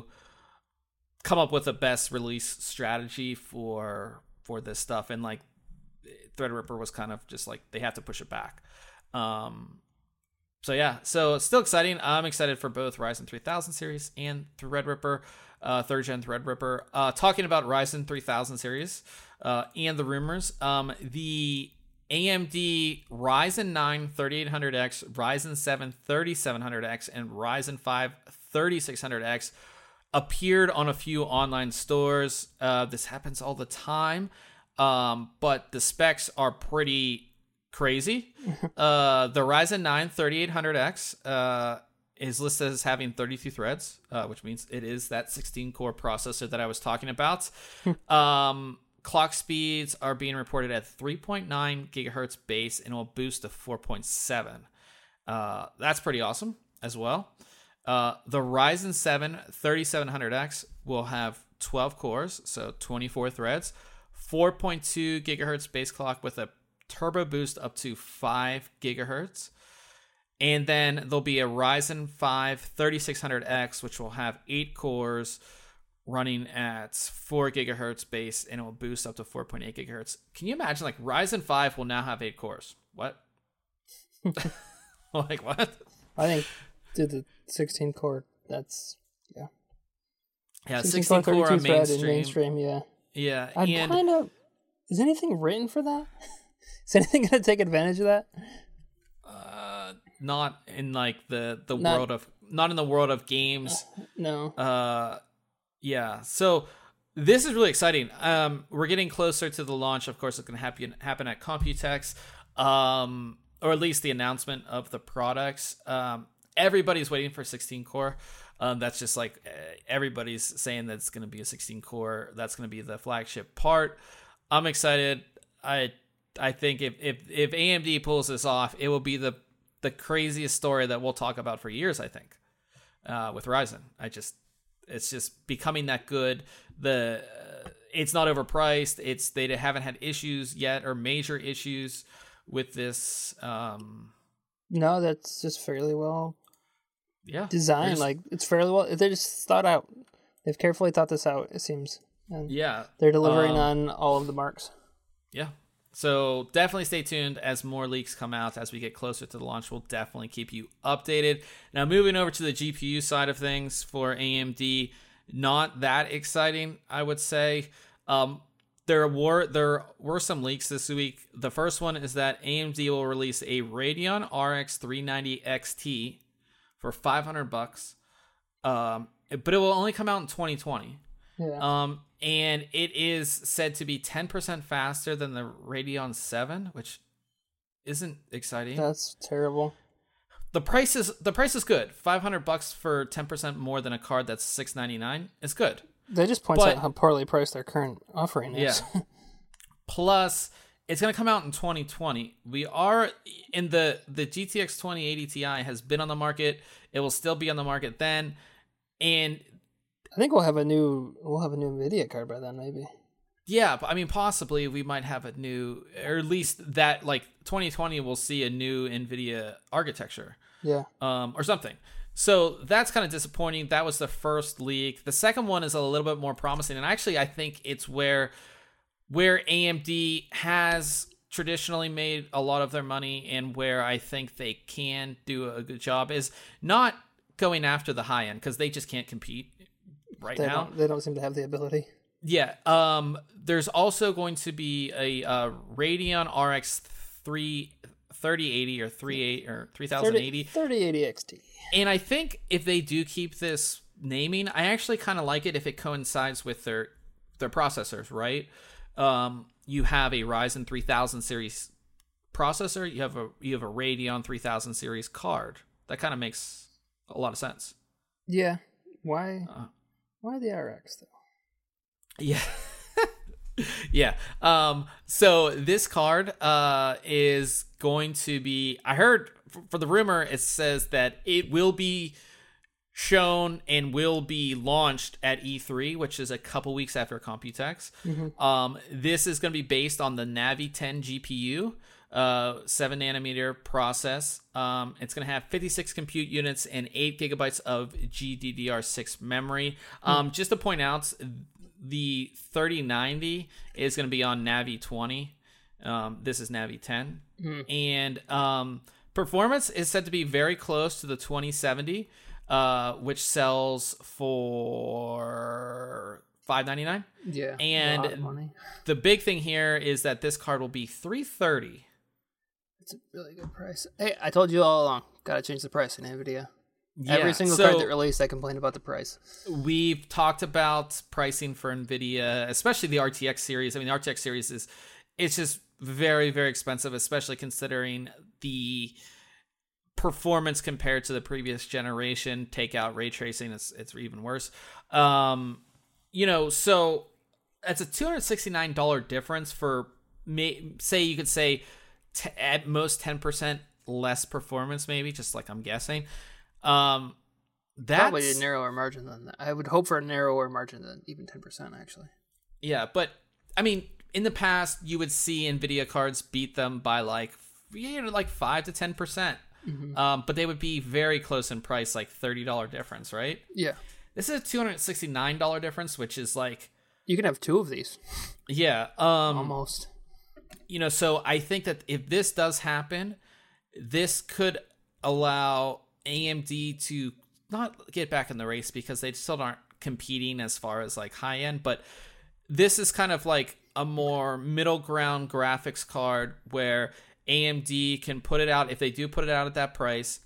come up with the best release strategy for for this stuff. And like Threadripper was kind of just like they have to push it back. Um, so yeah, so it's still exciting. I'm excited for both Ryzen three thousand series and Threadripper, uh, third gen Threadripper. Uh, talking about Ryzen three thousand series uh, and the rumors, um, the A M D Ryzen nine thirty-eight hundred X, Ryzen seven thirty-seven hundred X, and Ryzen five thirty-six hundred X appeared on a few online stores. Uh, this happens all the time, um, but the specs are pretty crazy. uh, the Ryzen nine thirty-eight hundred X uh, is listed as having thirty-two threads, uh, which means it is that sixteen core processor that I was talking about. um, Clock speeds are being reported at three point nine gigahertz base and will boost to four point seven. Uh, that's pretty awesome as well. Uh, the Ryzen seven thirty-seven hundred X will have twelve cores, so twenty-four threads, four point two gigahertz base clock with a turbo boost up to five gigahertz. And then there'll be a Ryzen five thirty-six hundred X, which will have eight cores, running at four gigahertz base, and it will boost up to four point eight gigahertz. Can you imagine, like, Ryzen five will now have eight cores? What? Like, what? I think, dude, the sixteen core, that's, yeah. Yeah, sixteen core on mainstream. mainstream. Yeah. Yeah. I'm and kind of, is anything written for that? Is anything going to take advantage of that? Uh, not in, like, the, the Not- world of, not in the world of games. No. Uh, Yeah, so this is really exciting. Um, we're getting closer to the launch. Of course, it's going to happen happen at Computex, um, or at least the announcement of the products. Um, everybody's waiting for sixteen core. Um, that's just like uh, everybody's saying that it's going to be a sixteen core. That's going to be the flagship part. I'm excited. I I think if if if A M D pulls this off, it will be the the craziest story that we'll talk about for years. I think uh, with Ryzen. I just. It's just becoming that good. The uh, it's not overpriced. It's they haven't had issues yet or major issues with this. Um, no, that's just fairly well yeah, designed. just, like it's fairly well. They just thought out. They've carefully thought this out. It seems. And yeah, they're delivering um, on all of the marks. Yeah. So definitely stay tuned as more leaks come out. As we get closer to the launch, we'll definitely keep you updated. Now, moving over to the G P U side of things for A M D, not that exciting, I would say. Um, there were there were some leaks this week. The first one is that A M D will release a Radeon R X three ninety X T for five hundred bucks, um, but it will only come out in twenty twenty. Yeah. Um, and it is said to be ten percent faster than the Radeon seven, which isn't exciting. That's terrible. The price is the price is good. five hundred bucks for ten percent more than a card that's six ninety-nine is good. That just points But- out how poorly priced their current offering is. Yeah. Plus, it's going to come out in twenty twenty. We are in the the G T X twenty eighty Ti has been on the market. It will still be on the market then, and I think we'll have a new we'll have a new Nvidia card by then, maybe. yeah, I mean, possibly we might have a new, or at least that, like, twenty twenty will see a new NVIDIA architecture, Yeah. um, or something. So that's kind of disappointing. That was the first leak. The second one is a little bit more promising, and actually I think it's where where A M D has traditionally made a lot of their money, and where I think they can do a good job is not going after the high end, because they just can't compete right they now. Don't, they don't seem to have the ability. Yeah. Um. There's also going to be a uh, Radeon R X three thirty eighty or three eight or three thousand eighty thirty eighty X T. And I think if they do keep this naming, I actually kind of like it if it coincides with their their processors, right? Um, you have a Ryzen three thousand series processor, you have a you have a Radeon three thousand series card. That kind of makes a lot of sense. Yeah. Why? Uh, why the R X though? Yeah. yeah. Um, so this card uh, is going to be, I heard for, for the rumor, it says that it will be shown and will be launched at E three, which is a couple weeks after Computex. Mm-hmm. Um, this is going to be based on the Navi ten G P U, uh, seven nanometer process. Um, it's going to have fifty-six compute units and eight gigabytes of G D D R six memory. Um, mm. Just to point out, the thirty ninety is going to be on Navi twenty. Um, this is Navi ten. Mm. And um, performance is said to be very close to the twenty seventy, uh, which sells for five ninety-nine. Yeah. And the big thing here is that this card will be three thirty. It's a really good price. Hey, I told you all along, gotta change the price in NVIDIA. Yeah, Every single so card that released, I complained about the price. We've talked about pricing for NVIDIA, especially the R T X series. I mean, the R T X series is, it's just very, very expensive, especially considering the performance compared to the previous generation. Take out ray tracing, it's, it's even worse. Um, you know, so it's a two hundred sixty-nine dollars difference for, may, say you could say t- at most ten percent less performance, maybe, just like I'm guessing. Um, that's probably a narrower margin than that. I would hope for a narrower margin than even ten percent, actually. Yeah, but I mean, in the past, you would see NVIDIA cards beat them by like, you know, like five to ten percent. Mm-hmm. Um, but they would be very close in price, like thirty dollars difference, right? Yeah. This is a two hundred sixty-nine dollars difference, which is like, you can have two of these. Yeah. Um, Almost. You know, so I think that if this does happen, this could allow A M D to not get back in the race, because they still aren't competing as far as like high end, but this is kind of like a more middle ground graphics card where A M D can put it out. If they do put it out at that price,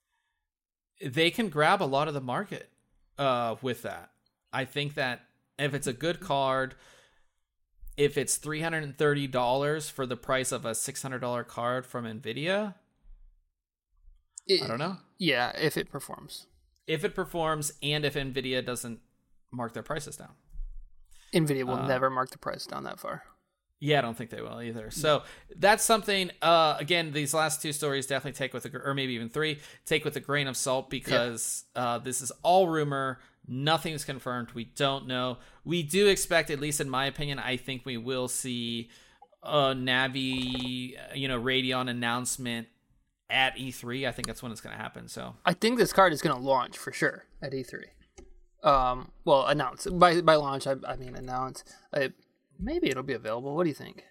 they can grab a lot of the market uh, with that. I think that if it's a good card, if it's three hundred thirty dollars for the price of a six hundred dollars card from NVIDIA, It, I don't know. Yeah, if it performs. If it performs, and if NVIDIA doesn't mark their prices down. NVIDIA will uh, never mark the price down that far. Yeah, I don't think they will either. So that's something, uh, again, these last two stories definitely take with, a, or maybe even three, take with a grain of salt, because yeah. uh, this is all rumor. Nothing's confirmed. We don't know. We do expect, at least in my opinion, I think we will see a Navi, you know, Radeon announcement at E three. I think that's when it's going to happen. So I think this card is going to launch for sure at E three. Um, well, announce by by launch. I, I mean announce. I, maybe it'll be available. What do you think?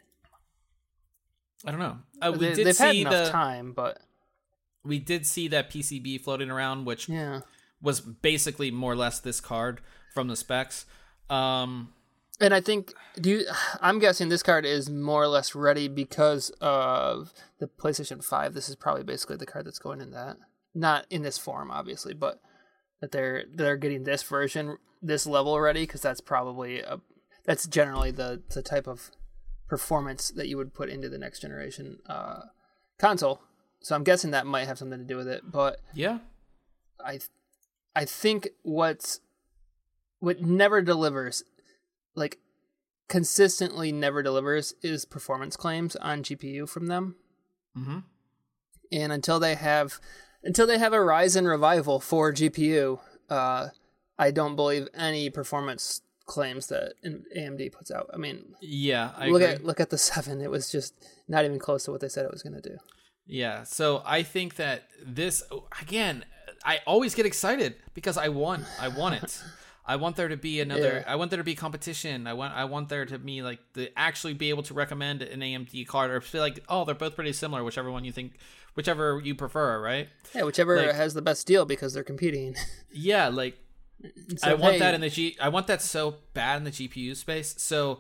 I don't know. Uh, we they, did they've see had enough the, time, but we did see that P C B floating around, which yeah. was basically more or less this card from the specs. Um, And I think, do you, I'm guessing this card is more or less ready because of the PlayStation five. This is probably basically the card that's going in that. Not in this form, obviously, but that they're they're getting this version, this level ready, because that's probably a, that's generally the, the type of performance that you would put into the next generation uh, console. So I'm guessing that might have something to do with it. But yeah, I I think what's what never delivers, like consistently never delivers, is performance claims on G P U from them. Mm-hmm. And until they have until they have a Ryzen revival for G P U, uh, I don't believe any performance claims that A M D puts out. I mean, yeah, I look agree. at look at the seven. It was just not even close to what they said it was going to do. Yeah, so I think that this, again, I always get excited because I want I want it. I want there to be another. Yeah. I want there to be competition. I want. I want there to be like the actually be able to recommend an A M D card or feel like, oh, they're both pretty similar. Whichever one you think, whichever you prefer, right? Yeah, whichever like, has the best deal because they're competing. Yeah, like so, I want hey, that in the G. I want that so bad in the G P U space. So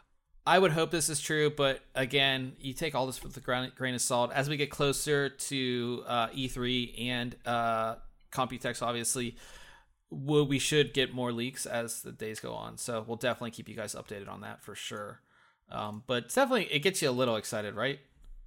I would hope this is true, but again, you take all this with a grain of salt. As we get closer to uh, E three and uh, Computex, obviously. Well, we should get more leaks as the days go on, so we'll definitely keep you guys updated on that for sure. Um, but it's definitely, it gets you a little excited, right?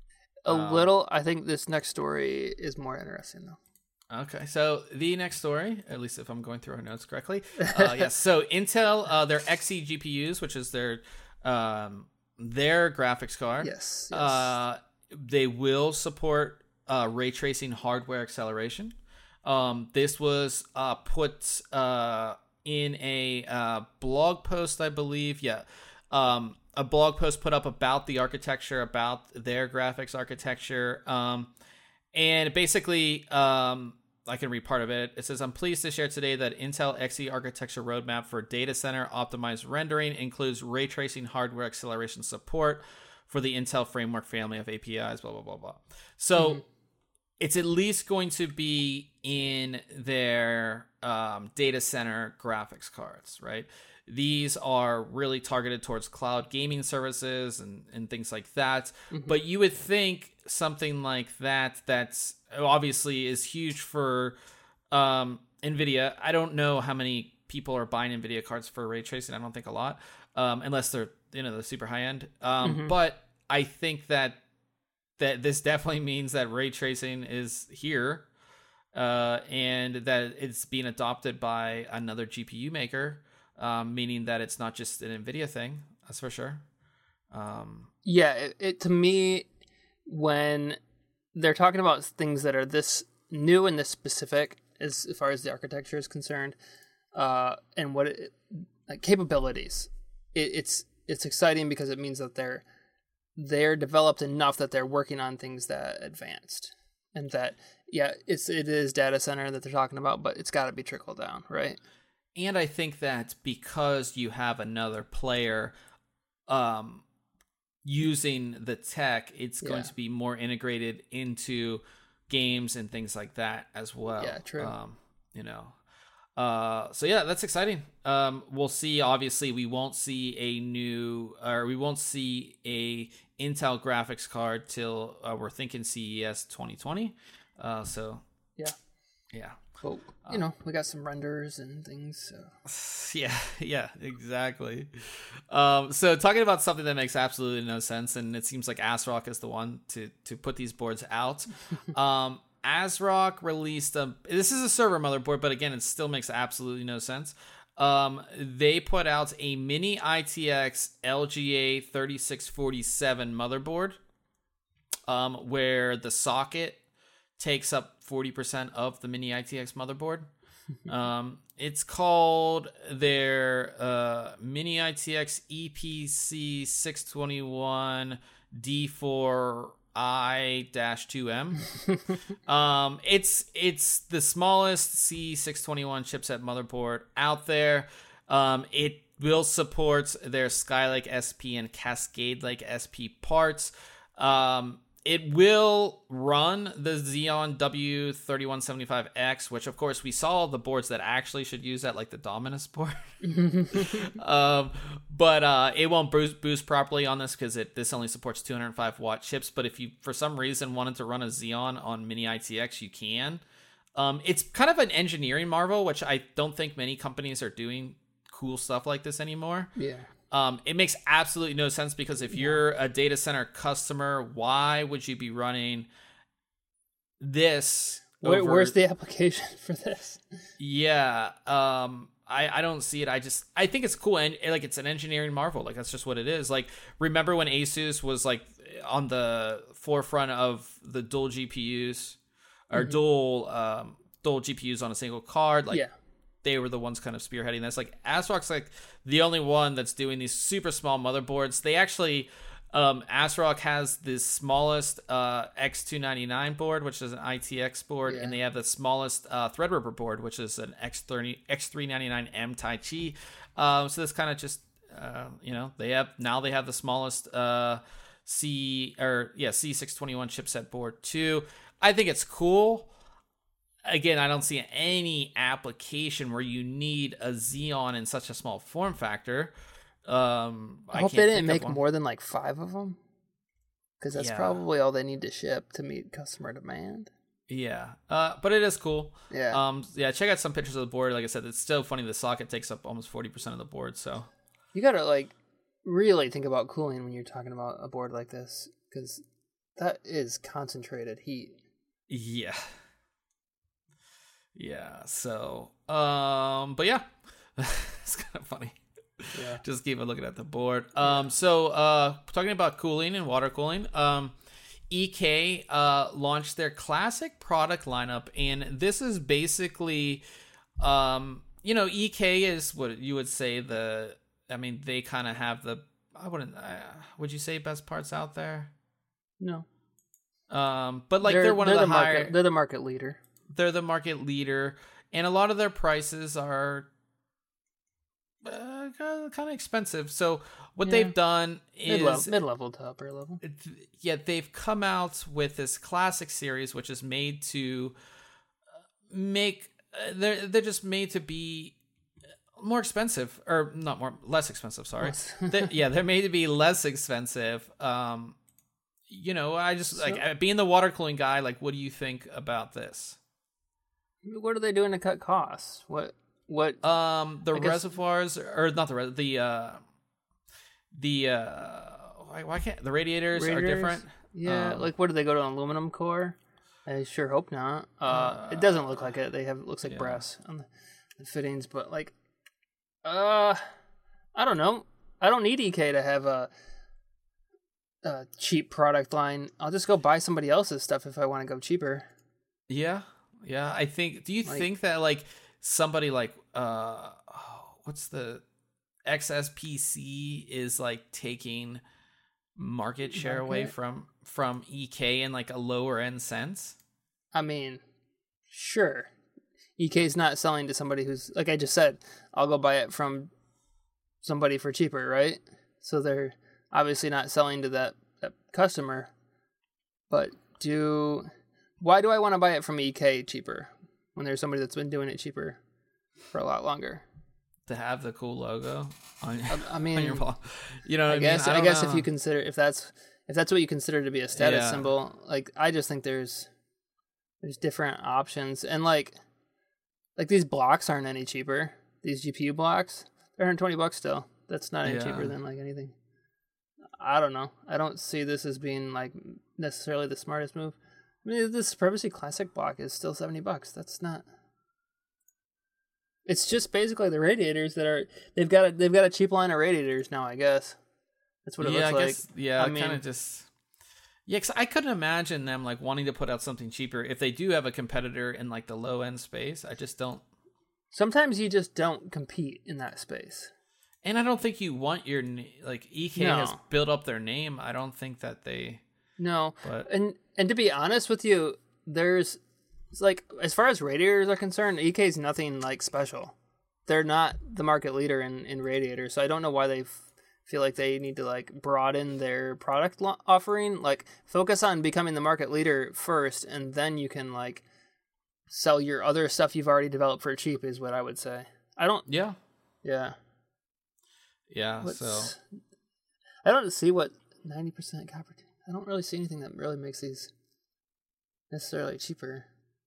A um, little. I think this next story is more interesting, though. Okay, so the next story, at least if I'm going through our notes correctly, uh, yes. So Intel, uh, their X E G P Us, which is their um, their graphics card, yes, yes. Uh, they will support uh, ray tracing hardware acceleration. Um, this was uh, put uh, in a uh, blog post, I believe. Yeah, um, a blog post put up about the architecture, about their graphics architecture. Um, and basically, um, I can read part of it. It says, I'm pleased to share today that Intel X E architecture roadmap for data center optimized rendering includes ray tracing hardware acceleration support for the Intel framework family of A P Is, blah, blah, blah, blah. So... Mm-hmm. It's at least going to be in their um, data center graphics cards, right? These are really targeted towards cloud gaming services and, and things like that. Mm-hmm. But you would think something like that, that's obviously is huge for um, NVIDIA. I don't know how many people are buying NVIDIA cards for ray tracing. I don't think a lot, um, unless they're, you know, the super high end. Um, mm-hmm. But I think that that this definitely means that ray tracing is here, uh, and that it's being adopted by another G P U maker, um, meaning that it's not just an NVIDIA thing. That's for sure. Um, yeah, it, it to me, when they're talking about things that are this new and this specific, as, as far as the architecture is concerned, uh, and what it, like capabilities, it, it's it's exciting because it means that they're they're developed enough that they're working on things that advanced, and that, yeah, it's, it is data center that they're talking about, but it's got to be trickle down, right? And I think that because you have another player, um, using the tech, it's going yeah. to be more integrated into games and things like that as well. Yeah, true. Um, you know, Uh, so yeah, that's exciting. Um, we'll see. Obviously, we won't see a new, or we won't see a Intel graphics card till uh, we're thinking C E S twenty twenty. Uh, so yeah, yeah. Well, you know, we got some renders and things. So. Yeah, yeah, exactly. Um, so talking about something that makes absolutely no sense, and it seems like ASRock is the one to to put these boards out. um, ASRock released a, this is a server motherboard, but again, it still makes absolutely no sense. Um, they put out a mini I T X L G A thirty-six forty-seven motherboard, um, where the socket takes up forty percent of the mini I T X motherboard. um, it's called their uh, mini I T X E P C six twenty-one D four I two M. um, it's it's the smallest C six twenty-one chipset motherboard out there. Um, it will support their Skylake S P and Cascade Lake S P parts. Um, it will run the Xeon W thirty-one seventy-five X, which of course we saw the boards that actually should use that, like the Dominus board. um, but uh, it won't boost, boost properly on this because it this only supports two hundred five watt chips. But if you for some reason wanted to run a Xeon on mini I T X, you can. Um, it's kind of an engineering marvel, which I don't think many companies are doing cool stuff like this anymore. Yeah. Um, it makes absolutely no sense because if you're a data center customer, why would you be running this? Where, over... Where's the application for this? Yeah, um, I, I don't see it. I just I think it's cool, and like it's an engineering marvel. Like that's just what it is. Like remember when Asus was like on the forefront of the dual G P Us or mm-hmm. dual um, dual G P Us on a single card? Like, yeah. They were the ones kind of spearheading this. Like ASRock's like the only one that's doing these super small motherboards. They actually, Um, ASRock has the smallest uh, X two ninety-nine board, which is an I T X board, yeah. and they have the smallest uh, Threadripper board, which is an X thirty X three ninety-nine M Tai Chi. Um, so this kind of just, uh, you know, they have now they have the smallest uh, C or yeah C six twenty-one chipset board too. I think it's cool. Again, I don't see any application where you need a Xeon in such a small form factor. Um, I, I hope they didn't make more than like five of them, because that's yeah. probably all they need to ship to meet customer demand. Yeah, uh, but it is cool. Yeah, um, yeah. Check out some pictures of the board. Like I said, it's still funny. The socket takes up almost forty percent of the board. So you gotta like really think about cooling when you're talking about a board like this, because that is concentrated heat. Yeah. Yeah. So, um, but yeah, it's kind of funny. Yeah. Just keep looking at the board. Um, so uh, talking about cooling and water cooling, um, E K uh, launched their classic product lineup, and this is basically, um, you know, E K is what you would say the. I mean, they kind of have the. I wouldn't. Uh, would you say best parts out there? No. Um, but like they're, they're one they're of the, the higher. Market, they're the market leader. They're the market leader, and a lot of their prices are. Uh, kind of expensive. So what yeah. they've done is mid-level, mid-level to upper level. It, yeah, they've come out with this classic series, which is made to make. Uh, they're they're just made to be more expensive, or not more, less expensive. Sorry. they, yeah, they're made to be less expensive. Um, you know, I just so, like being the water cooling guy. Like, what do you think about this? What are they doing to cut costs? What? What um the reservoirs or not the res- the uh the uh why, why can't the radiators, radiators are different? Yeah, um, like what did they go to an aluminum core? I sure hope not. Uh, uh it doesn't look like it. They have it looks like yeah. brass on the, the fittings, but like uh I don't know. I don't need E K to have a a cheap product line. I'll just go buy somebody else's stuff if I want to go cheaper. Yeah. Yeah, I think do you like, think that like somebody like uh oh, what's the X S P C is like taking market share market? away from from E K in like a lower end sense? I mean, sure. E K is not selling to somebody who's like I just said, I'll go buy it from somebody for cheaper, right? So they're obviously not selling to that, that customer. But do why do I want to buy it from E K cheaper? When there's somebody that's been doing it cheaper for a lot longer, to have the cool logo on, I mean, on your ball, you know, what I, I guess mean? I, I guess know. if you consider if that's if that's what you consider to be a status yeah. symbol, like I just think there's there's different options, and like like these blocks aren't any cheaper. These G P U blocks, they're one hundred twenty bucks still. That's not any yeah. cheaper than like anything. I don't know. I don't see this as being like necessarily the smartest move. I mean, this Privacy Classic block is still seventy bucks. That's not. It's just basically the radiators that are. They've got a they've got a cheap line of radiators now. I guess that's what it yeah, looks I like. Guess, yeah, I kind of just. Yeah, because I couldn't imagine them like wanting to put out something cheaper if they do have a competitor in like the low end space. I just don't. Sometimes you just don't compete in that space. And I don't think you want your like E K no. has built up their name. I don't think that they. No, but... and and to be honest with you, there's it's like as far as radiators are concerned, E K is nothing like special. They're not the market leader in, in radiators, so I don't know why they f- feel like they need to like broaden their product lo- offering. Like focus on becoming the market leader first, and then you can like sell your other stuff you've already developed for cheap. Is what I would say. I don't. Yeah. Yeah. Yeah. What's, so I don't see what ninety percent copper. I don't really see anything that really makes these necessarily cheaper.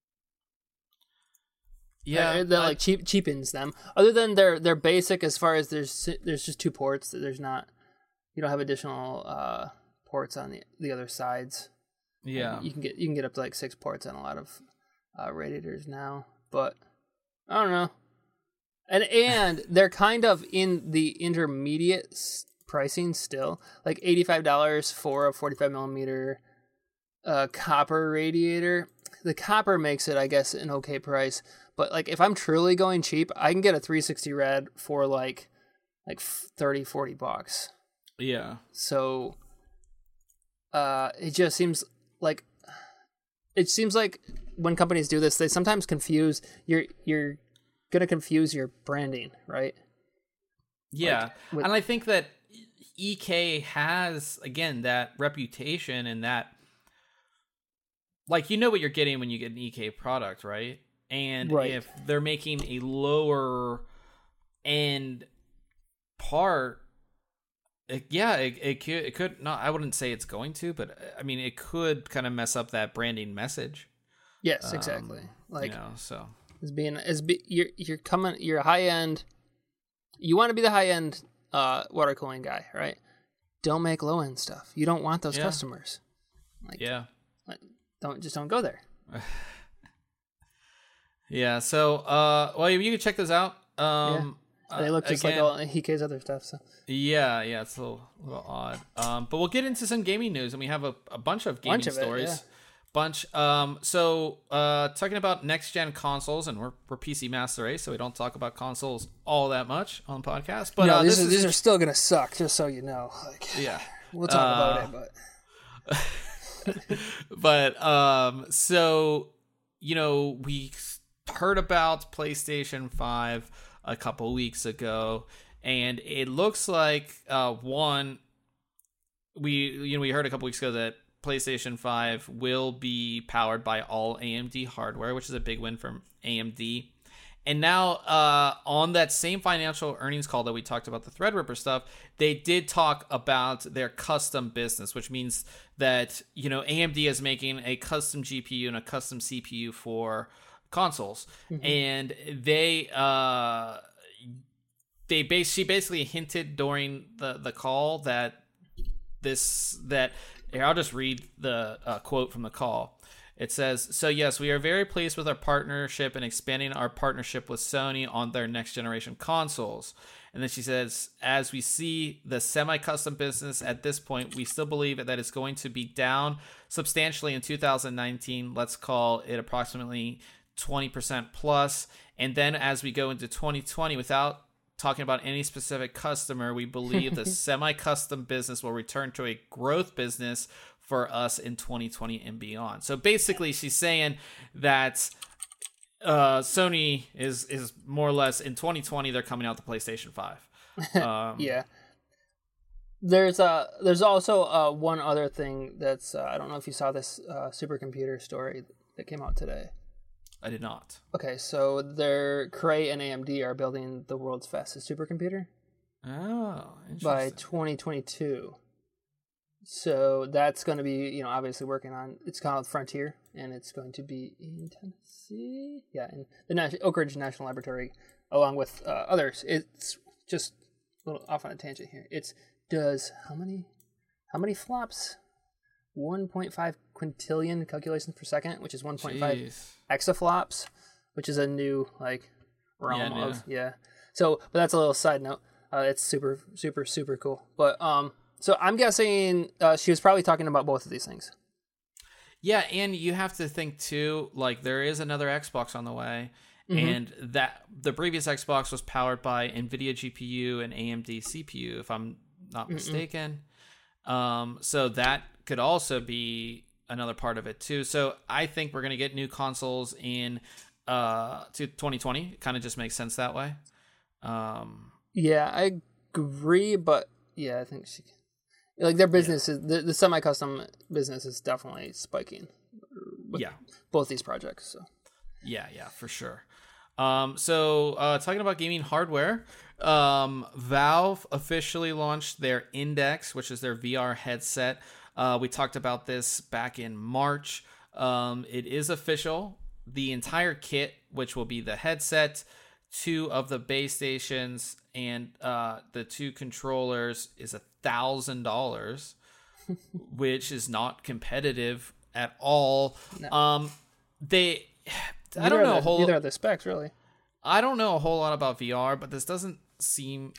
Yeah, uh, that like cheap cheapens them. Other than they're they're basic as far as there's there's just two ports. There's not you don't have additional uh, ports on the the other sides. Yeah, and you can get you can get up to like six ports on a lot of uh, radiators now. But I don't know. And and they're kind of in the intermediate pricing still, like eighty-five dollars for a forty-five millimeter uh, copper radiator. The copper makes it, I guess, an okay price. But like, if I'm truly going cheap, I can get a three sixty rad for like like thirty, forty bucks. Yeah. So uh, it just seems like it seems like when companies do this, they sometimes confuse you're you're gonna confuse your branding, right? Yeah, like, with, and I think that E K has again that reputation and that, like, you know what you're getting when you get an E K product, right? And right. if they're making a lower end part, it, yeah, it, it could it could not. I wouldn't say it's going to, but I mean, it could kind of mess up that branding message. Yes, exactly. Um, like, you know, so as being as be, you're you're coming, you're high end. You want to be the high end uh, water cooling guy, right? Don't make low end stuff. You don't want those yeah. customers. Like, yeah. Like, don't just don't go there. yeah. So, uh, well, you can check this out. Um, yeah. They look just again, like all E K's other stuff. So. Yeah, yeah, it's a little, a little odd. Um, but we'll get into some gaming news, and we have a, a bunch of gaming bunch of stories. It, yeah. Bunch. Um, so uh, talking about next gen consoles, and we're we're P C Master Race, so we don't talk about consoles all that much on the podcast. But no, uh, these, this are, is, these are still gonna suck, just so you know. Like, yeah, we'll talk uh, about it, but but um, so you know, we heard about PlayStation five a couple weeks ago, and it looks like uh, one we you know we heard a couple weeks ago that PlayStation five will be powered by all A M D hardware, which is a big win from A M D. And now uh, on that same financial earnings call that we talked about the Threadripper stuff, they did talk about their custom business, which means that, you know, A M D is making a custom G P U and a custom C P U for consoles. Mm-hmm. And they uh, they bas- she basically hinted during the, the call that this that Here, I'll just read the uh, quote from the call. It says, so yes, we are very pleased with our partnership and expanding our partnership with Sony on their next generation consoles. And then she says, as we see the semi-custom business at this point, we still believe that it's going to be down substantially in two thousand nineteen. Let's call it approximately twenty percent plus. And then as we go into twenty twenty, without talking about any specific customer, we believe the semi-custom business will return to a growth business for us in twenty twenty and beyond. So basically, she's saying that uh, Sony is is more or less in twenty twenty they're coming out the PlayStation five. Um, yeah. There's uh there's also uh one other thing that's uh, I don't know if you saw this uh, supercomputer story that came out today. I did not. Okay, so they're Cray and A M D are building the world's fastest supercomputer. Oh, interesting. By twenty twenty-two. So that's going to be, you know, obviously working on. It's called Frontier, and it's going to be in Tennessee. Yeah, in the Nas- Oak Ridge National Laboratory, along with uh, others. It's just a little off on a tangent here. It's does how many how many flops? one point five quintillion calculations per second, which is one point five exaflops, which is a new like realm yeah, of yeah. So, but that's a little side note. Uh, it's super, super, super cool. But um, so I'm guessing uh, she was probably talking about both of these things. Yeah, and you have to think too, like there is another Xbox on the way, mm-hmm. and that the previous Xbox was powered by NVIDIA G P U and A M D C P U, if I'm not Mm-mm. mistaken. Um, so that could also be another part of it too. So I think we're going to get new consoles in uh to twenty twenty. It kind of just makes sense that way. Um, yeah, I agree, but yeah, I think she like their business yeah. is the, the semi-custom business is definitely spiking. With yeah, both these projects. So yeah, yeah, for sure. Um, so uh, talking about gaming hardware, um, Valve officially launched their Index, which is their V R headset. Uh, we talked about this back in March. Um, it is official. The entire kit, which will be the headset, two of the base stations, and uh, the two controllers, is a thousand dollars, which is not competitive at all. No. Um, they. I don't know the, a whole. Neither are the specs, really. I don't know a whole lot about V R, but this doesn't seem.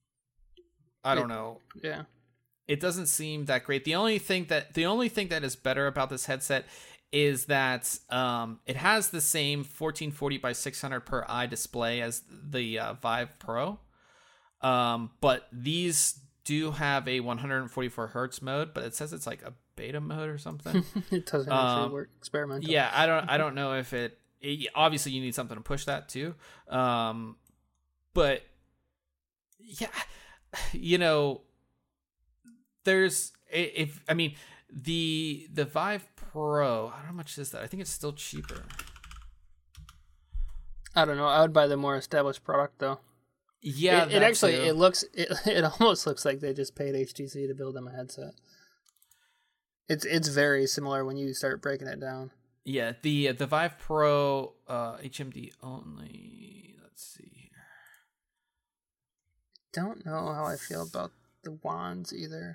I don't it, know. Yeah, it doesn't seem that great. The only thing that the only thing that is better about this headset is that um, it has the same fourteen forty by six hundred per eye display as the uh, Vive Pro, um, but these do have a one hundred forty-four hertz mode. But it says it's like a beta mode or something. It doesn't um, actually work. Experimental. Yeah, I don't I don't know if it, it obviously you need something to push that too. Um, but yeah, you know, there's if I mean the the Vive Pro, I don't know how much is that? I think it's still cheaper. I don't know. I would buy the more established product though. Yeah, it, it actually too. it looks it, it almost looks like they just paid H T C to build them a headset. It's it's very similar when you start breaking it down. Yeah, the the Vive Pro uh, H M D only. Let's see here. Don't know how I feel about the wands either.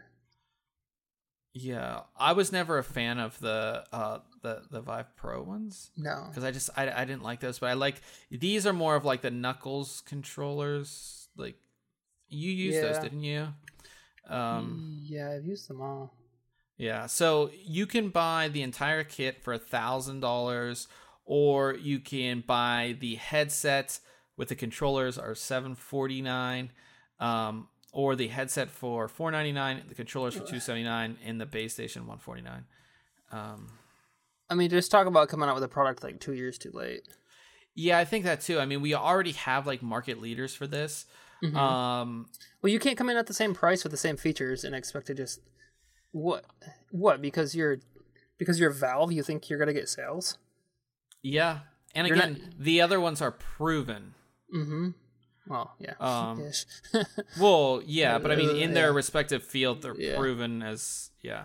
Yeah, I was never a fan of the uh, the the Vive Pro ones. No, because I just I, I didn't like those, but I like these are more of like the Knuckles controllers. Like you used yeah. those, didn't you? Um, yeah, I've used them all. Yeah, so you can buy the entire kit for a thousand dollars, or you can buy the headset with the controllers are seven forty nine. Um, or the headset for four ninety-nine, the controllers for two seventy-nine, and the base station one forty-nine. Um, I mean, just talk about coming out with a product like two years too late. Yeah, I think that too. I mean, we already have like market leaders for this. Mm-hmm. Um, well, you can't come in at the same price with the same features and expect to just what what because you're because you're Valve, you think you're gonna get sales? Yeah, and you're again, not... the other ones are proven. Mm-hmm. Well, yeah. Um, well, yeah, but I mean, in their yeah. respective field, they're yeah. proven as yeah.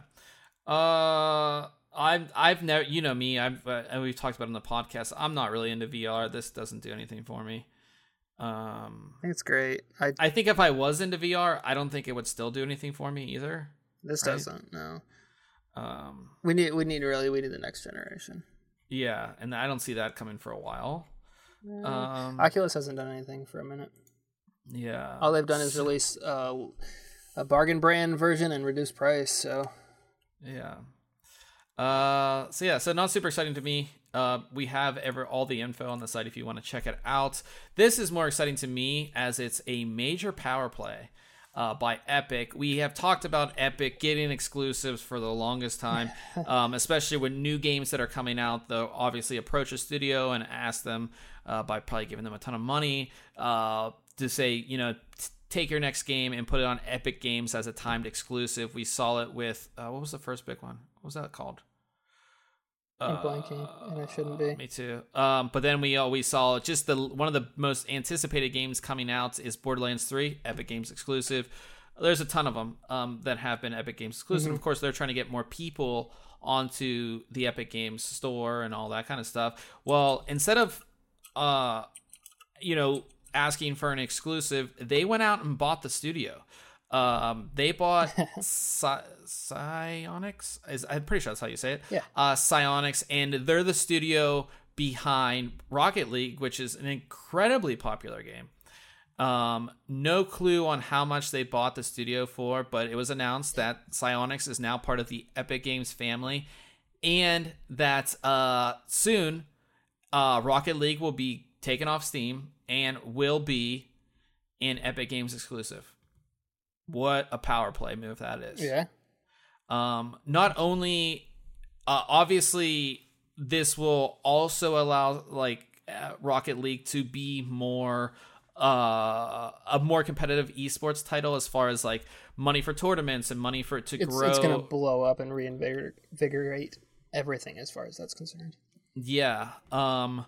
Uh, I've I've never, you know me, I've uh, and we've talked about it on the podcast. I'm not really into V R. This doesn't do anything for me. Um, I think it's great. I I think if I was into V R, I don't think it would still do anything for me either. This right? doesn't. No. Um, we need we need really we need the next generation. Yeah, and I don't see that coming for a while. Yeah. Um, Oculus hasn't done anything for a minute. Yeah. All they've done is release uh, a bargain brand version and reduce price. So. Yeah. Uh. So yeah. So not super exciting to me. Uh. We have ever all the info on the site if you want to check it out. This is more exciting to me as it's a major power play. Uh, by Epic. We have talked about Epic getting exclusives for the longest time, um, especially with new games that are coming out. They'll obviously approach a studio and ask them uh, by probably giving them a ton of money uh, to say, you know, t- take your next game and put it on Epic Games as a timed exclusive. We saw it with, uh, what was the first big one? What was that called? I'm blanking, and I shouldn't be. Me too. Um, but then we always saw just the one of the most anticipated games coming out is Borderlands three, Epic Games exclusive. There's a ton of them um, that have been Epic Games exclusive. Mm-hmm. Of course, they're trying to get more people onto the Epic Games store and all that kind of stuff. Well, instead of, uh, you know, asking for an exclusive, they went out and bought the studio. Um, they bought Psy- Psyonix. Is I'm pretty sure that's how you say it. Yeah. Uh, Psyonix, and they're the studio behind Rocket League, which is an incredibly popular game. Um, no clue on how much they bought the studio for, but it was announced that Psyonix is now part of the Epic Games family, and that uh, soon uh, Rocket League will be taken off Steam and will be an Epic Games exclusive. What a power play move that is. Yeah. Um, not only, uh, obviously, this will also allow like uh, Rocket League to be more, uh, a more competitive esports title as far as like money for tournaments and money for it to it's, grow. It's going to blow up and reinvigorate everything as far as that's concerned. Yeah. Um.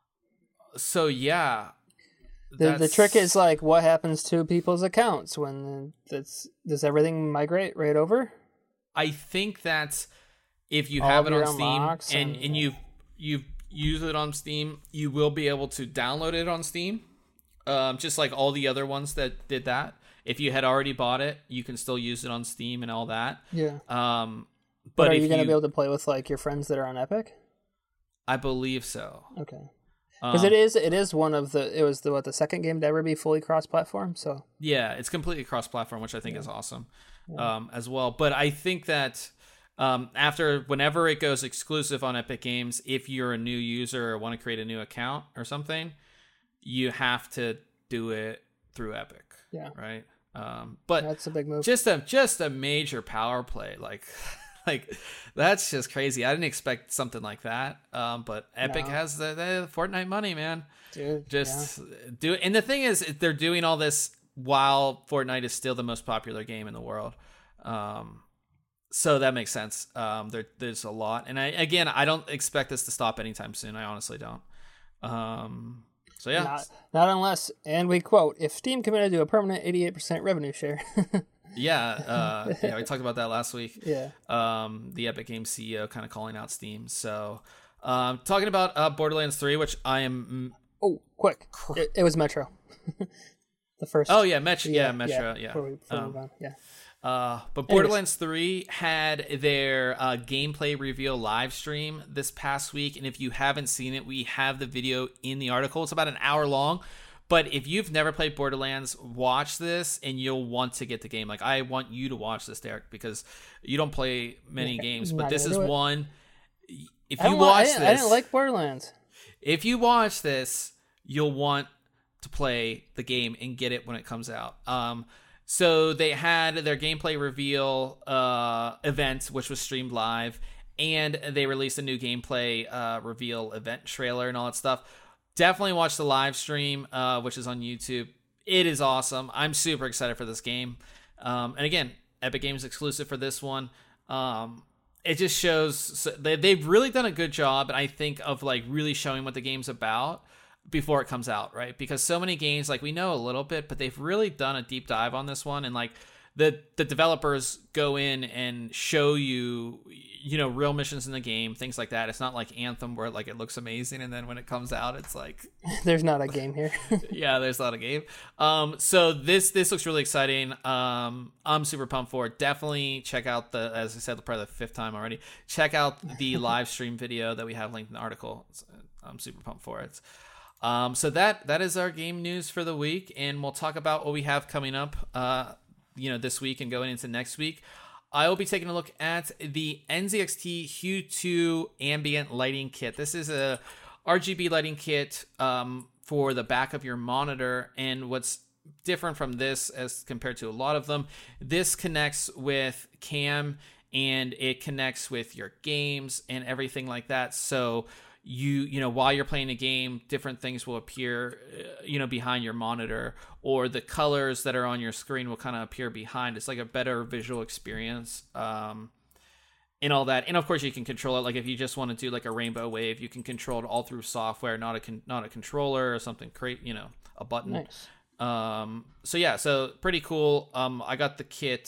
So yeah. The the trick is like what happens to people's accounts when that's does everything migrate right over? I think that if you All have it on Steam and, and, and you've you've used it on Steam, you will be able to download it on Steam. Um, just like all the other ones that did that. If you had already bought it, you can still use it on Steam and all that. Yeah. Um, but, but are if you going to you, be able to play with like your friends that are on Epic? I believe so. Okay. Because um, it is, it is one of the. It was the what the second game to ever be fully cross-platform. So yeah, it's completely cross-platform, which I think yeah. is awesome, yeah. um, as well. But I think that um, after whenever it goes exclusive on Epic Games, if you're a new user or want to create a new account or something, you have to do it through Epic. Yeah. Right. Um, but that's a big move. Just a just a major power play, like Like, that's just crazy. I didn't expect something like that. Um, but Epic No. has the, the Fortnite money, man. Dude, Just yeah. do it. And the thing is, they're doing all this while Fortnite is still the most popular game in the world. Um, so that makes sense. Um, there, there's a lot. And I, again, I don't expect this to stop anytime soon. I honestly don't. Um, so yeah. Not, not unless, and we quote, if Steam committed to a permanent eighty-eight percent revenue share. Yeah, uh, yeah, we talked about that last week. Yeah. Um, the Epic Games C E O kind of calling out Steam. So, um, talking about uh, Borderlands three, which I am. Oh, quick! It, it was Metro. The first. Oh yeah, Metro. Yeah, yeah Metro. Yeah. Before we, before we Um, move on. Yeah. Uh, but Borderlands three had their uh, gameplay reveal live stream this past week, and if you haven't seen it, we have the video in the article. It's about an hour long. But if you've never played Borderlands, watch this and you'll want to get the game. Like, I want you to watch this, Derek, because you don't play many Yeah, games, I'm but not this gonna is do it. one. If I you don't wa- watch I didn't, this, I didn't like Borderlands. if you watch this, you'll want to play the game and get it when it comes out. Um, so they had their gameplay reveal uh, event, which was streamed live, and they released a new gameplay uh, reveal event trailer and all that stuff. Definitely watch the live stream, uh, which is on YouTube. It is awesome. I'm super excited for this game. Um, and again, Epic Games exclusive for this one. Um, it just shows so they, they've really done a good job, and I think of like really showing what the game's about before it comes out, right? Because so many games, like we know a little bit, but they've really done a deep dive on this one, and like the the developers go in and show you, you know, real missions in the game, things like that. It's not like Anthem where like it looks amazing, and then when it comes out, it's like There's not a game here. yeah, there's not a game. Um, so this this looks really exciting. Um, I'm super pumped for it. Definitely check out the, as I said, probably the fifth time already. Check out the live stream video that we have linked in the article. I'm super pumped for it. Um, so that that is our game news for the week, and we'll talk about what we have coming up, uh, you know, this week and going into next week. I will be taking a look at the N Z X T Hue two ambient lighting kit. This is a R G B lighting kit um, for the back of your monitor, and what's different from this as compared to a lot of them, this connects with Cam and it connects with your games and everything like that. So you you know while you're playing a game, different things will appear uh, you know behind your monitor, or the colors that are on your screen will kind of appear behind. It's like a better visual experience um and all that. And of course you can control it. Like if you just want to do like a rainbow wave, you can control it all through software, not a con- not a controller or something, create you know a button. Nice. Um so yeah, so pretty cool. um I got the kit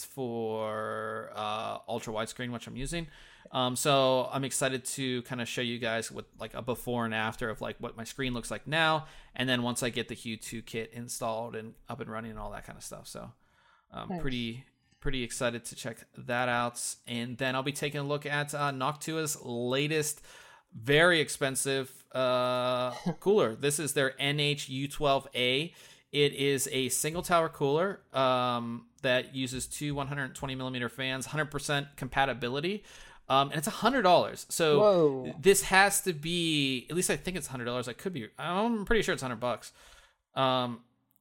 for uh ultra widescreen, which I'm using. Um, so I'm excited to kind of show you guys what like a before and after of like what my screen looks like now, and then once I get the Hue two kit installed and up and running and all that kind of stuff. So I'm Nice. pretty pretty excited to check that out. And then I'll be taking a look at uh, Noctua's latest, very expensive uh, cooler. This is their N H U twelve A. It is a single tower cooler um, that uses two one hundred twenty millimeter fans, one hundred percent compatibility. Um, and it's one hundred dollars. So Whoa. this has to be, at least I think it's one hundred dollars. I could be, I'm pretty sure it's one hundred bucks. Um,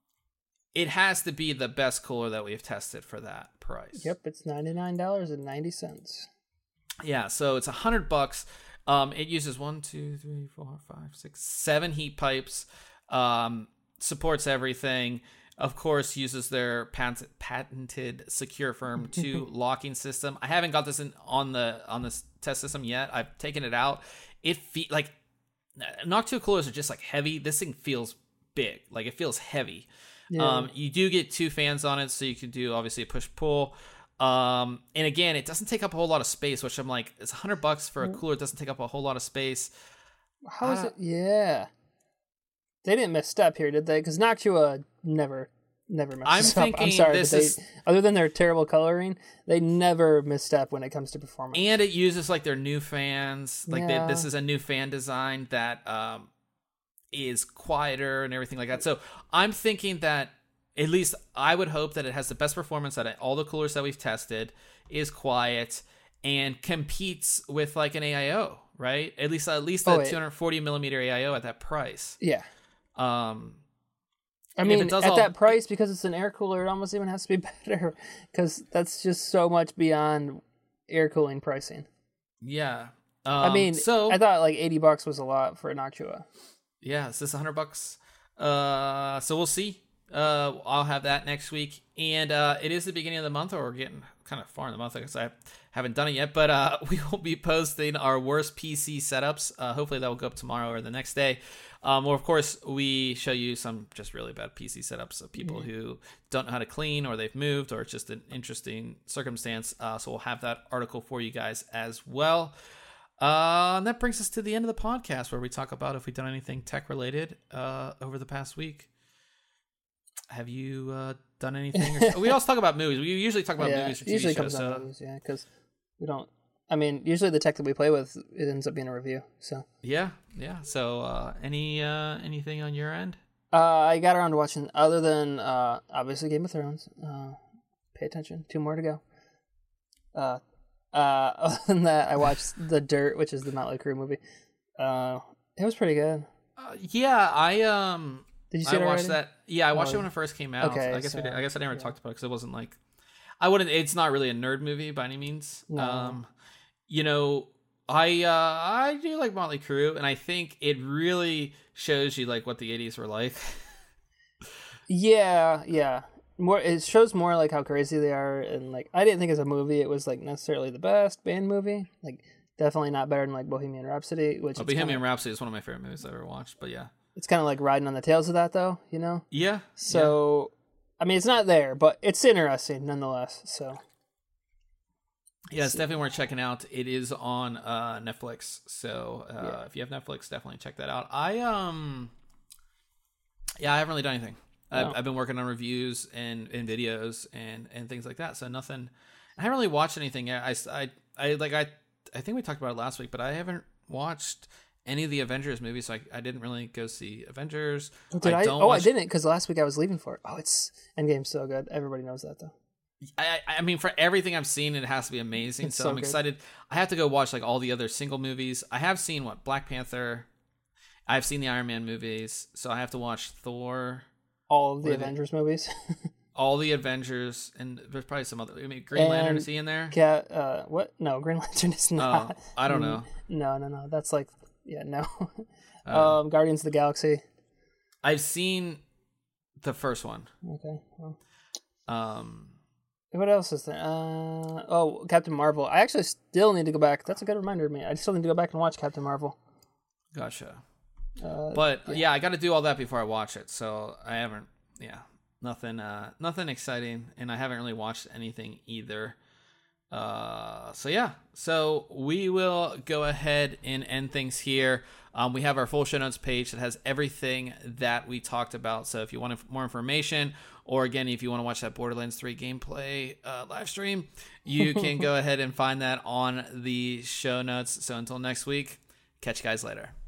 it has to be the best cooler that we've tested for that price. Yep, it's ninety-nine dollars and ninety cents. Yeah, so it's one hundred bucks. Um, it uses one, two, three, four, five, six, seven heat pipes. Um, supports everything. Of course, uses their patent, patented Secure Firm two locking system. I haven't got this in on the on this test system yet. I've taken it out. It fe- like Noctua coolers are just like heavy. This thing feels big. Like it feels heavy. Yeah. Um, you do get two fans on it, so you can do obviously a push pull. Um, and again, it doesn't take up a whole lot of space, which I'm like, it's a hundred bucks for a cooler. It doesn't take up a whole lot of space. How is uh, it? Yeah. They didn't misstep here, did they? Because Noctua never, never messes I'm up. thinking I'm sorry, this but they, is- other than their terrible coloring, they never misstep when it comes to performance. And it uses like their new fans. Like Yeah. they, this is a new fan design that um, is quieter and everything like that. So I'm thinking that at least I would hope that it has the best performance out of all the coolers that we've tested, is quiet, and competes with like an A I O, right? At least at least Oh, that it- two hundred forty millimeter A I O at that price. Yeah. Um, I And if mean, it does at all- that price, because it's an air cooler, it almost even has to be better, because that's just so much beyond air cooling pricing. Yeah. Um, I mean, so I thought like eighty bucks was a lot for a Noctua. Yeah, is this one hundred bucks? Uh, so we'll see. Uh, I'll have that next week. And uh, it is the beginning of the month, or we're getting kind of far in the month, I guess I haven't done it yet. But uh, we will be posting our worst P C setups. Uh, hopefully that will go up tomorrow or the next day. Um, or, of course, we show you some just really bad P C setups of people mm-hmm. who don't know how to clean, or they've moved, or it's just an interesting circumstance. Uh, so we'll have that article for you guys as well. Uh, and that brings us to the end of the podcast, where we talk about if we've done anything tech related uh, over the past week. Have you uh, done anything? Or, we also talk about movies. We usually talk about yeah, movies or T V usually shows. Comes So. on movies, yeah, because we don't. I mean, usually the tech that we play with, it ends up being a review. So yeah, yeah. So uh, any uh, anything on your end? Uh, I got around to watching, other than uh, obviously Game of Thrones. Uh, pay attention. Two more to go. Uh. Uh, other than that, I watched The Dirt, which is the Motley Crue movie. Uh, it was pretty good. Uh, yeah, I um. Did you see I it watched already? that. Yeah, I watched oh, it when it first came out. Okay, I guess so, we did, I guess I never yeah. talked about it because it wasn't like. I wouldn't. It's not really a nerd movie by any means. No. Um, you know, I uh, I do like Motley Crue, and I think it really shows you like what the eighties were like. yeah, yeah. More, it shows more like how crazy they are, and like I didn't think as a movie it was like necessarily the best band movie. Like definitely not better than like Bohemian Rhapsody, which oh, Bohemian kinda, Rhapsody is one of my favorite movies I've ever watched. But yeah, it's kind of like riding on the tails of that, though. You know? Yeah. So, yeah. I mean, it's not there, but it's interesting nonetheless. So. Yeah, it's definitely worth checking out. It is on uh, Netflix, so uh, yeah. if you have Netflix, definitely check that out. I um, yeah, I haven't really done anything. I've, No. I've been working on reviews and, and videos and, and things like that. So nothing. I haven't really watched anything. I, I, I like I I think we talked about it last week, but I haven't watched any of the Avengers movies. So I, I didn't really go see Avengers. Oh, did I? I don't oh, watch... I didn't because last week I was leaving for it. Oh, it's Endgame's so good. Everybody knows that though. I I mean, for everything I've seen, it has to be amazing. It's So, so I'm good. excited. I have to go watch like all the other single movies. I have seen what Black Panther. I've seen the Iron Man movies, so I have to watch Thor. All of the What are they- Avengers movies. All the Avengers, and there's probably some other. I mean, Green Lantern, And is he in there? Cat, uh, what? No, Green Lantern is not. Oh, I don't know. No, no, no. That's like, yeah, no. Uh, um, Guardians of the Galaxy. I've seen the first one. Okay. Well, Um, what else is there? Uh, oh, Captain Marvel. I actually still need to go back. That's a good reminder to me. I still need to go back and watch Captain Marvel. gotcha. Uh, But yeah. yeah, I got to do all that before I watch it. So I haven't. Yeah, nothing. Uh, nothing exciting, and I haven't really watched anything either. Uh, so yeah, so we will go ahead and end things here. Um, we have our full show notes page that has everything that we talked about. So if you want more information, or again, if you want to watch that Borderlands three gameplay uh, live stream, you can go ahead and find that on the show notes. So until next week, catch you guys later.